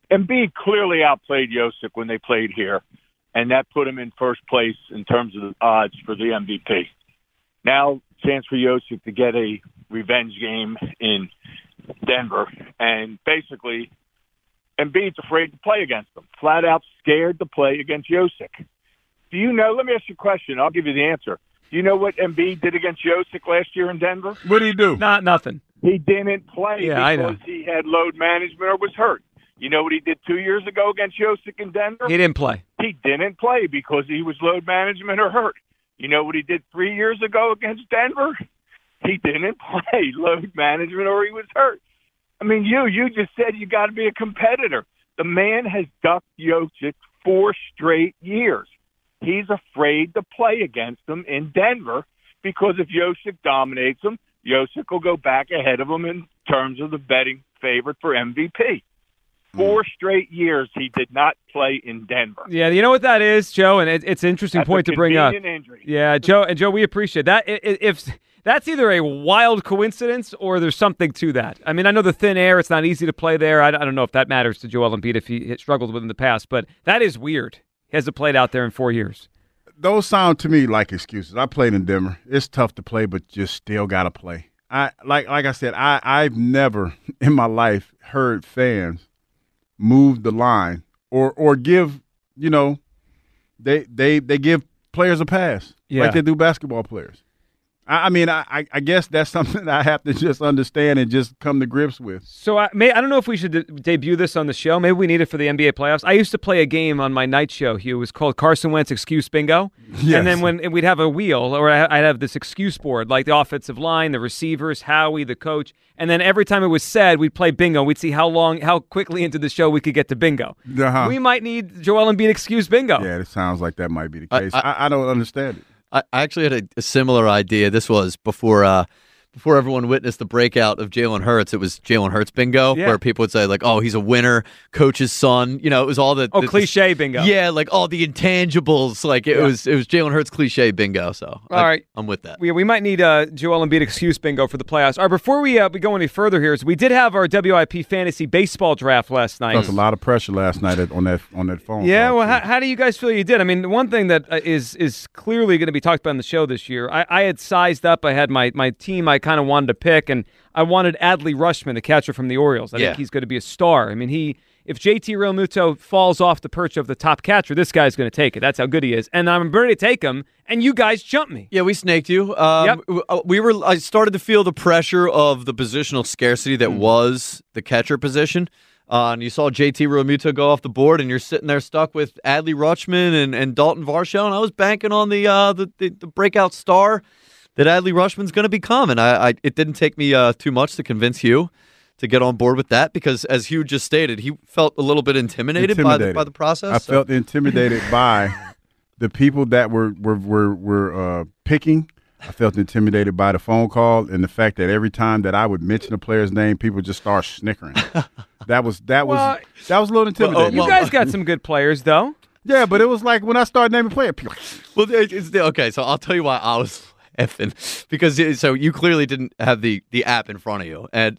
Embiid clearly outplayed Jokic when they played here, and that put him in first place in terms of the odds for the M V P. Now, chance for Jokic to get a revenge game in Denver, and basically Embiid's afraid to play against them, flat out scared to play against Jokic. Do you know, let me ask you a question, I'll give you the answer. Do you know what Embiid did against Jokic last year in Denver? What did he do? Not nothing. He didn't play Yeah, I know. because he had load management or was hurt. You know what he did two years ago against Jokic in Denver? He didn't play. He didn't play because he was load management or hurt. You know what he did three years ago against Denver? He didn't play load management or he was hurt. I mean, you you just said you got to be a competitor. The man has ducked Jokic four straight years. He's afraid to play against him in Denver because if Jokic dominates him, Jokic will go back ahead of him in terms of the betting favorite for M V P. Four straight years he did not play in Denver. Yeah, you know what that is, Joe, and it, it's an interesting That's point a to bring up. convenient injury. Yeah, Joe, and Joe, we appreciate that. I- i- If that's either a wild coincidence or there's something to that. I mean, I know the thin air; it's not easy to play there. I, I don't know if that matters to Joel Embiid if he struggled with in the past, but that is weird. He hasn't played out there in four years. Those sound to me like excuses. I played in Denver. It's tough to play, but you still got to play. I like like I said, I, I've never in my life heard fans move the line or or give, you know, they they they give players a pass Yeah. like they do basketball players. I, I mean, I, I- I guess that's something that I have to just understand and just come to grips with. So I may I don't know if we should de- debut this on the show. Maybe we need it for the N B A playoffs. I used to play a game on my night show, Hugh. It was called Carson Wentz Excuse Bingo. Yes. And then when and we'd have a wheel, or I- I'd have this excuse board, like the offensive line, the receivers, Howie, the coach. And then every time it was said, we'd play bingo. We'd see how long, how quickly into the show we could get to bingo. Uh-huh. We might need Joel Embiid Excuse Bingo. Yeah, it sounds like that might be the I- case. I- I, I don't understand it. I I actually had a, a similar idea. This was before uh, before everyone witnessed the breakout of Jalen Hurts. It was Jalen Hurts bingo, Yeah. where people would say like, "Oh, he's a winner, coach's son." You know, it was all the Oh, the, cliche bingo. Yeah, like all the intangibles. Like it Yeah. was it was Jalen Hurts cliche bingo. So All I, right. I'm with that. We, we might need uh, Joel Embiid Excuse Bingo for the playoffs. All right, before we uh, we go any further here, is we did have our W I P Fantasy Baseball Draft last night. Felt a lot of pressure last night at, on that on that phone. Yeah, call, well, too. how, how do you guys feel you did? I mean, the one thing that uh, is is clearly going to be talked about on the show this year, I, I had sized up, I had my, my team I kind of wanted to pick, and I wanted Adley Rutschman, the catcher from the Orioles. I Yeah. think he's going to be a star. I mean, he if J T Realmuto falls off the perch of the top catcher, this guy's going to take it. That's how good he is. And I'm ready to take him, and you guys jumped me. Yeah, we snaked you. Um, Yep. w- uh, We were. I started to feel the pressure of the positional scarcity that was the catcher position. Uh, and you saw J T Realmuto go off the board, and you're sitting there stuck with Adley Rutschman and, and Dalton Varsho. And I was banking on the uh, the, the the breakout star that Adley Rutschman's going to become. And I, I it didn't take me uh, too much to convince Hugh to get on board with that, because as Hugh just stated, he felt a little bit intimidated, by the Intimidated. by the process. I so- felt intimidated by the people that were were were, were uh, picking. I felt intimidated by the phone call and the fact that every time that I would mention a player's name, people just start snickering. that was that was Well, that was a little intimidating. You guys got some good players, though. Yeah, but it was like when I started naming players, people Well, it- it's the, okay. So I'll tell you why I was effing, because it- so you clearly didn't have the the app in front of you, and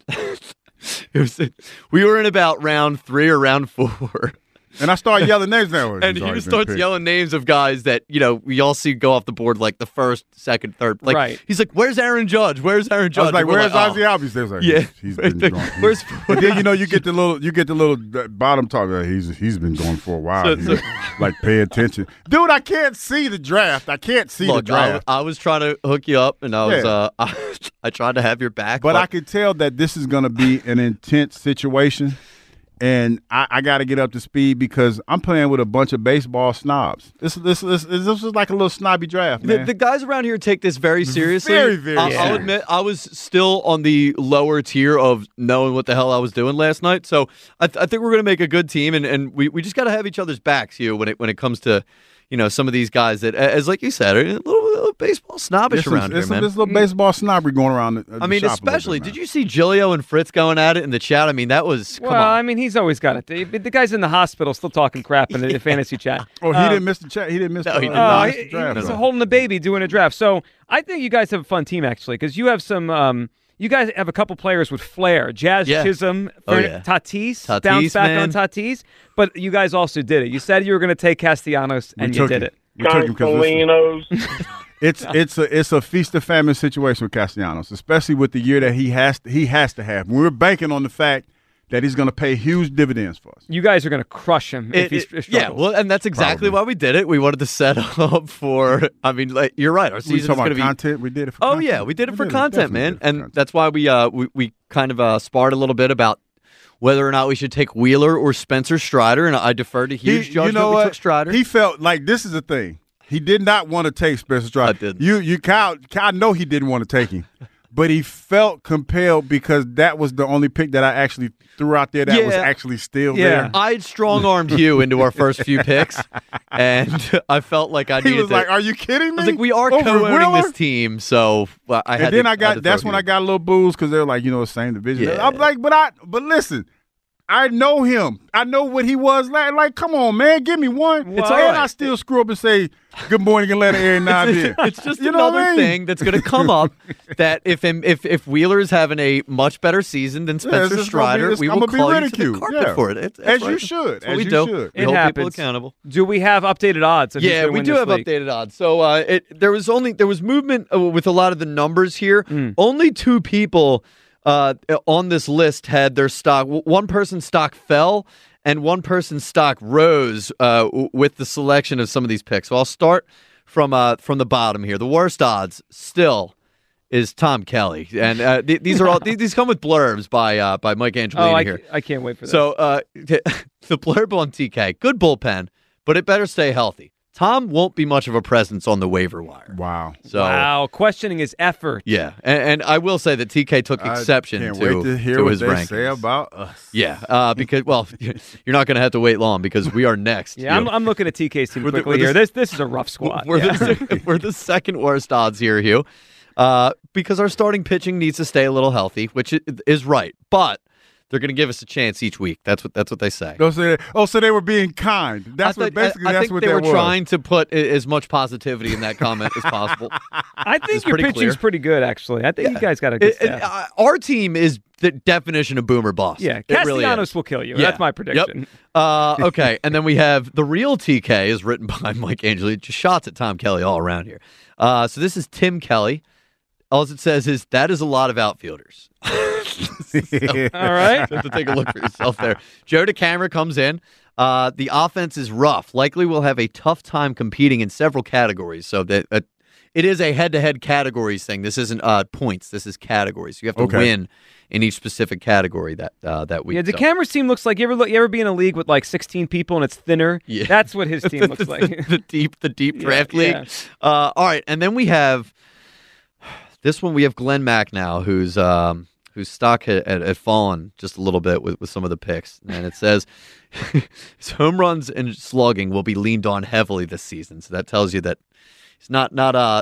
it was we were in about round three or round four. And I started yelling names down. And Hugh starts yelling names of guys that, you know, we all see go off the board like the first, second, third. Like, Right. He's like, where's Aaron Judge? Where's Aaron Judge? I was like, And we're "Where's oh. Ozzie Albies?" They was like, Yeah. he's, he's been gone. Where's And then you know you get the little you get the little uh, bottom talk. Like, he's he's been going for a while. So- He's, so- like, pay attention, dude. I can't see the draft. I can't see Look, the I, draft. I was trying to hook you up, and I was, Yeah. uh, I, I tried to have your back. But I could tell that this is going to be an intense situation, and I, I got to get up to speed because I'm playing with a bunch of baseball snobs. This this this, this is like a little snobby draft, The, man. the guys around here take this very seriously. Very, very I, I'll serious. admit, I was still on the lower tier of knowing what the hell I was doing last night. So I, th- I think we're going to make a good team, and, and we, we just got to have each other's backs here when it when it comes to, you know, some of these guys that, as like you said, are a little, little baseball snobbish There's some, around there's here, some, man. there's a little baseball snobbery going around. The, the I mean, shop a little especially, bit, did man. you see Gilio and Fritz going at it in the chat? I mean, that was, come Well, on. I mean, he's always got it. The, the guy's in the hospital still talking crap in the fantasy chat. Oh, he Um, didn't miss the chat. He didn't miss no, the, he uh, did Oh, not. miss he- the draft. he's though. holding a baby doing a draft. So I think you guys have a fun team, actually, because you have some um, you guys have a couple players with flair. Jazz Yeah. Chisholm, Oh, Fern- yeah. Tatis, Tatis, bounced back man. on Tatis, but you guys also did it. You said you were going to take Castellanos, and you took did him. it. We took him 'cause listen, It's it's a it's a feast or famine situation with Castellanos, especially with the year that he has to, he has to have. We're banking on the fact that he's going to pay huge dividends for us. You guys are going to crush him if It- he's it- if yeah, well, and that's exactly why we did it. We wanted to set up for. I mean, like, you're right. Our We season is talking going to about be content. We did it for Oh content. yeah, we did it We for did it, content, definitely man, did it for and that's why we uh we, we kind of uh sparred a little bit about whether or not we should take Wheeler or Spencer Strider, and I deferred to huge He- judgment. you know we what? took Strider. He felt like this is the thing. He did not want to take Spencer Strider. I did. You, you, Kyle, Kyle, I know he didn't want to take him, but he felt compelled because that was the only pick that I actually threw out there that was Yeah. actually still there. I had strong armed you into our first few picks, and I felt like I He needed was to. like, "Are you kidding me?" I was like, we are Over co-owning Wheeler? this team, so well, I had and then to, I had got to that's throw when you. I got a little booze because they're like, you know, the same division. Yeah. I'm like, but I but listen, I know him. I know what he was like. Like, come on, man, give me one. It's and all right. I still screw up and say good morning Atlanta every now and then. It's just You know what another I mean? thing that's going to come up that if if if Wheeler is having a much better season than Yeah, Spencer it's just gonna be- Strider, it's- we I'm will gonna be call you to the ridiculed. carpet Yeah. for it. It's, that's As you right. should. That's what As we you do. should. We It hold happens. people accountable. Do we have updated odds? Of who's Yeah, gonna we win do this have league? updated odds. So uh, it there was only there was movement uh, with a lot of the numbers here. Mm. Only two people uh, on this list had their stock. w- One person's stock fell, and one person's stock rose uh, w- with the selection of some of these picks. So I'll start from uh, from the bottom here. The worst odds still is Tom Kelly, and uh, th- these are all th- these come with blurbs by uh, by Mike Angelini Oh, I, here. I can't wait for this. So uh, the blurb on T K, good bullpen, but it better stay healthy. Tom won't be much of a presence on the waiver wire. Wow. So wow, questioning his effort. yeah, and, and I will say that T K took I exception can't to, wait to hear to what his they rankings. say about us. Yeah, uh, because well, you're not going to have to wait long because we are next. Yeah, I'm, Hugh. I'm looking at T K's team We're the- quickly we're the- here. This this is a rough squad. We're, Yeah. the, sec- we're the second worst odds here, Hugh, uh, because our starting pitching needs to stay a little healthy, which i- is right, but they're going to give us a chance each week. That's what that's what they say. Oh, so they, oh, so they were being kind. That's I what thought- I- basically I, that's think what they that were was. trying to put i- as much positivity in that comment as possible. I think It's your pretty pitching's clear. pretty good, actually. I think you guys got a good It- it- staff. uh, our team is the definition of boomer bust. Yeah, It really Castellanos is. will kill you. Yeah. That's my prediction. Yep. Uh, okay, and then we have the real T K is written by Mike Angeli. Just shots at Tom Kelly all around here. Uh, so this is Tim Kelly. All it says is that is a lot of outfielders. So, All right. you have to take a look for yourself there. Joe DeCamera comes in. Uh, the offense is rough. Likely will have a tough time competing in several categories. So that uh, it is a head-to-head categories thing. This isn't uh, points. This is categories. You have to Okay. win in each specific category that uh, that week. Yeah, the So- camera's team looks like you ever look, you ever be in a league with like sixteen people and it's thinner. Yeah. That's what his team looks the, like. the deep, the deep Yeah, draft league. yeah. Uh, all right, and then we have this one. We have Glenn Mack now, who's um, whose stock had, had, had fallen just a little bit with, with some of the picks, and it says his home runs and slugging will be leaned on heavily this season. So that tells you that he's not not uh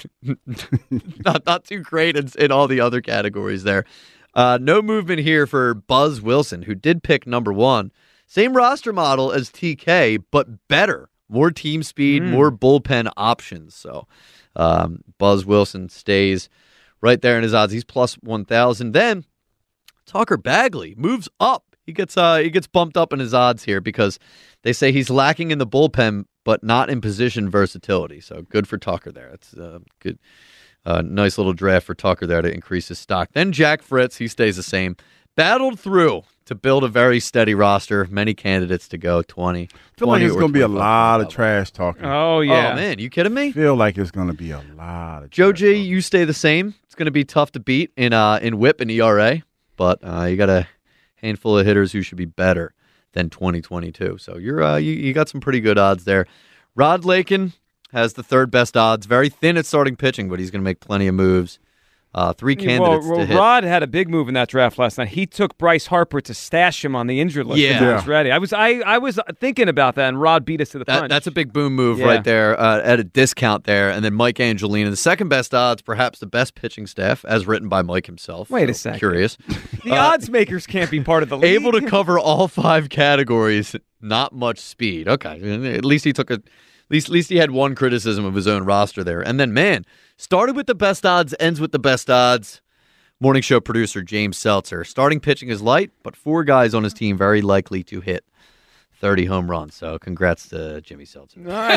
not not too great in, in all the other categories there. Uh, no movement here for Buzz Wilson, who did pick number one. Same roster model as T K, but better. More team speed, Mm. more bullpen options. So um, Buzz Wilson stays right there in his odds. He's plus one thousand. Then Tucker Bagley moves up. He gets uh, he gets bumped up in his odds here because they say he's lacking in the bullpen, but not in position versatility. So good for Tucker there. That's uh, good. Uh, nice little draft for Tucker there to increase his stock. Then Jack Fritz, he stays the same. Battled through to build a very steady roster. Many candidates to go, twenty. I feel like twenty it's or going to be a twenty-five. lot of trash talking. Oh yeah. Oh, man, you kidding me? I feel like it's going to be a lot of Joe trash G, talking. you stay the same. It's going to be tough to beat in uh, in whip and E R A, but uh, you got a handful of hitters who should be better than twenty twenty-two. So you're uh, you, you got some pretty good odds there. Rod Lakin has the third best odds. Very thin at starting pitching, but he's going to make plenty of moves. Uh, three Well, candidates well, to hit. Rod had a big move in that draft last night. He took Bryce Harper to stash him on the injured list. Yeah. when he was ready. I was I, I was thinking about that, and Rod beat us to the That, punch. that's a big boom move Yeah. right there uh, at a discount there. And then Mike Angelina, the second best odds, perhaps the best pitching staff, as written by Mike himself. Wait a So, second. Curious. the Uh, odds makers can't be part of the league. Able to cover all five categories, not much speed. Okay, at least he took a, at least, at least he had one criticism of his own roster there. And then, man, started with the best odds, ends with the best odds. Morning show producer James Seltzer. Starting pitching is light, but four guys on his team very likely to hit thirty home runs. So congrats to Jimmy Seltzer.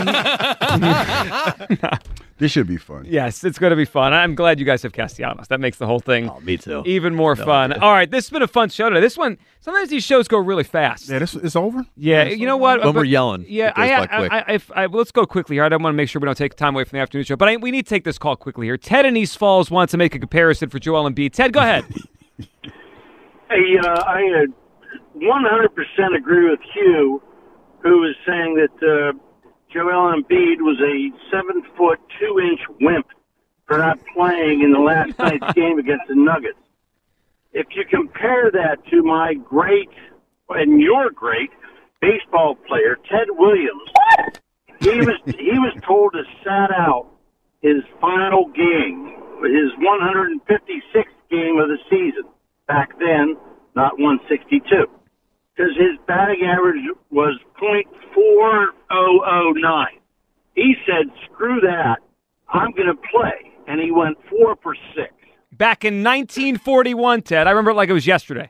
This should be fun. Yes, it's going to be fun. I'm glad you guys have Castellanos. That makes the whole thing oh, me too. even more no, fun. All right, this has been a fun show today. This one, sometimes these shows go really fast. Yeah, this it's over? Yeah, it's you know over. what? When but, we're yelling. Yeah, I, I, I, I, if, I, let's go quickly here. I don't want to make sure we don't take time away from the afternoon show, but I, we need to take this call quickly here. Ted in East Falls wants to make a comparison for Joel Embiid. Ted, go ahead. Hey, uh, I uh, one hundred percent agree with Hugh, who is saying that uh, Joel Embiid was a seven-foot, two-inch wimp for not playing in the last night's game against the Nuggets. If you compare that to my great, and your great, baseball player, Ted Williams, he was he was told to sat out his final game, his one hundred fifty-sixth game of the season. Back then, not one sixty-two. Because his batting average was point four oh oh nine. He said, screw that, I'm going to play. And he went four for six. Back in nineteen forty-one, Ted. I remember it like it was yesterday.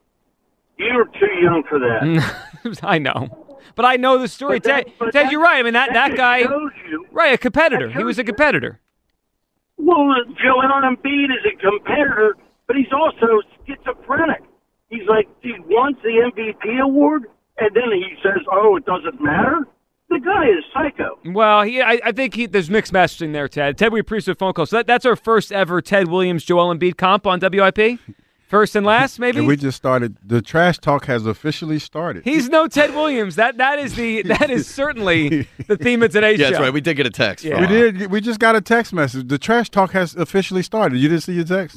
You were too young for that. I know. But I know the story. But that, Ted, but Ted that, you're right. I mean, that, that, that guy, you, right, a competitor. He was a competitor. Well, Joel Embiid is a competitor, but he's also schizophrenic. He's like, he wants the M V P award, and then he says, oh, it doesn't matter? The guy is psycho. Well, he, I, I think he, there's mixed messaging there, Ted. Ted, we appreciate the phone call. So that, that's our first ever Ted Williams, Joel Embiid comp on W I P? First and last, maybe? And we just started. The trash talk has officially started. He's no Ted Williams. That That is the that is certainly the theme of today's yeah, show. that's right. We did get a text. Yeah. We did. We just got a text message. The trash talk has officially started. You didn't see your text?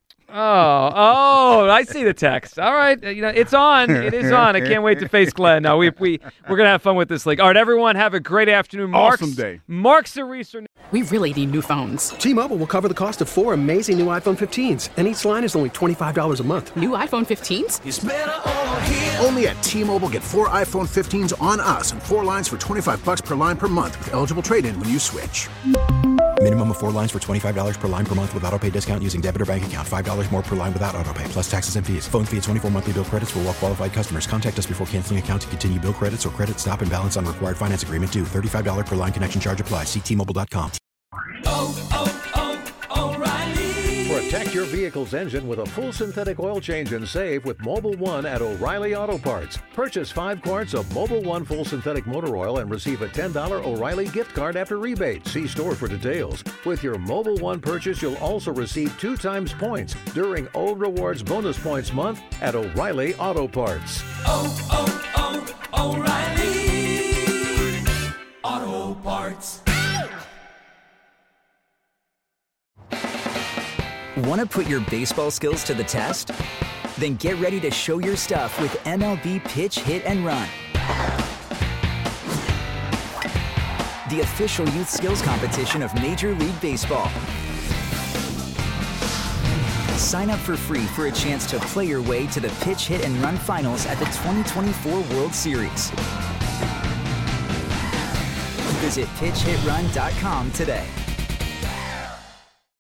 Oh, oh, I see the text. All right, you know it's on. It is on. I can't wait to face Glenn. No, we we we're gonna have fun with this league. All right, everyone, have a great afternoon. Mark's, Awesome day. Mark Cerise. We really need new phones. T-Mobile will cover the cost of four amazing new iPhone fifteens, and each line is only twenty-five dollars a month. New iPhone fifteens? It's better over here. Only at T-Mobile, get four iPhone fifteens on us and four lines for twenty-five bucks per line per month with eligible trade-in when you switch. Minimum of four lines for twenty-five dollars per line per month with autopay discount using debit or bank account. five dollars more per line without autopay, plus taxes and fees. Phone fee at twenty-four monthly bill credits for well-qualified customers. Contact us before canceling account to continue bill credits or credit stop and balance on required finance agreement due. thirty-five dollars per line connection charge applies. See T Mobile dot com. Oh, oh, oh, O'Reilly. Protect your vehicle's engine with a full synthetic oil change and save with Mobil one at O'Reilly Auto Parts. Purchase five quarts of Mobil one full synthetic motor oil and receive a ten dollars O'Reilly gift card after rebate. See store for details. With your Mobil one purchase, you'll also receive two times points during O Rewards Bonus Points Month at O'Reilly Auto Parts. Oh, oh, oh, O'Reilly Auto Parts. Want to put your baseball skills to the test? Then get ready to show your stuff with M L B Pitch, Hit, and Run. The official youth skills competition of Major League Baseball. Sign up for free for a chance to play your way to the Pitch, Hit, and Run finals at the twenty twenty-four World Series. Visit pitch hit run dot com today.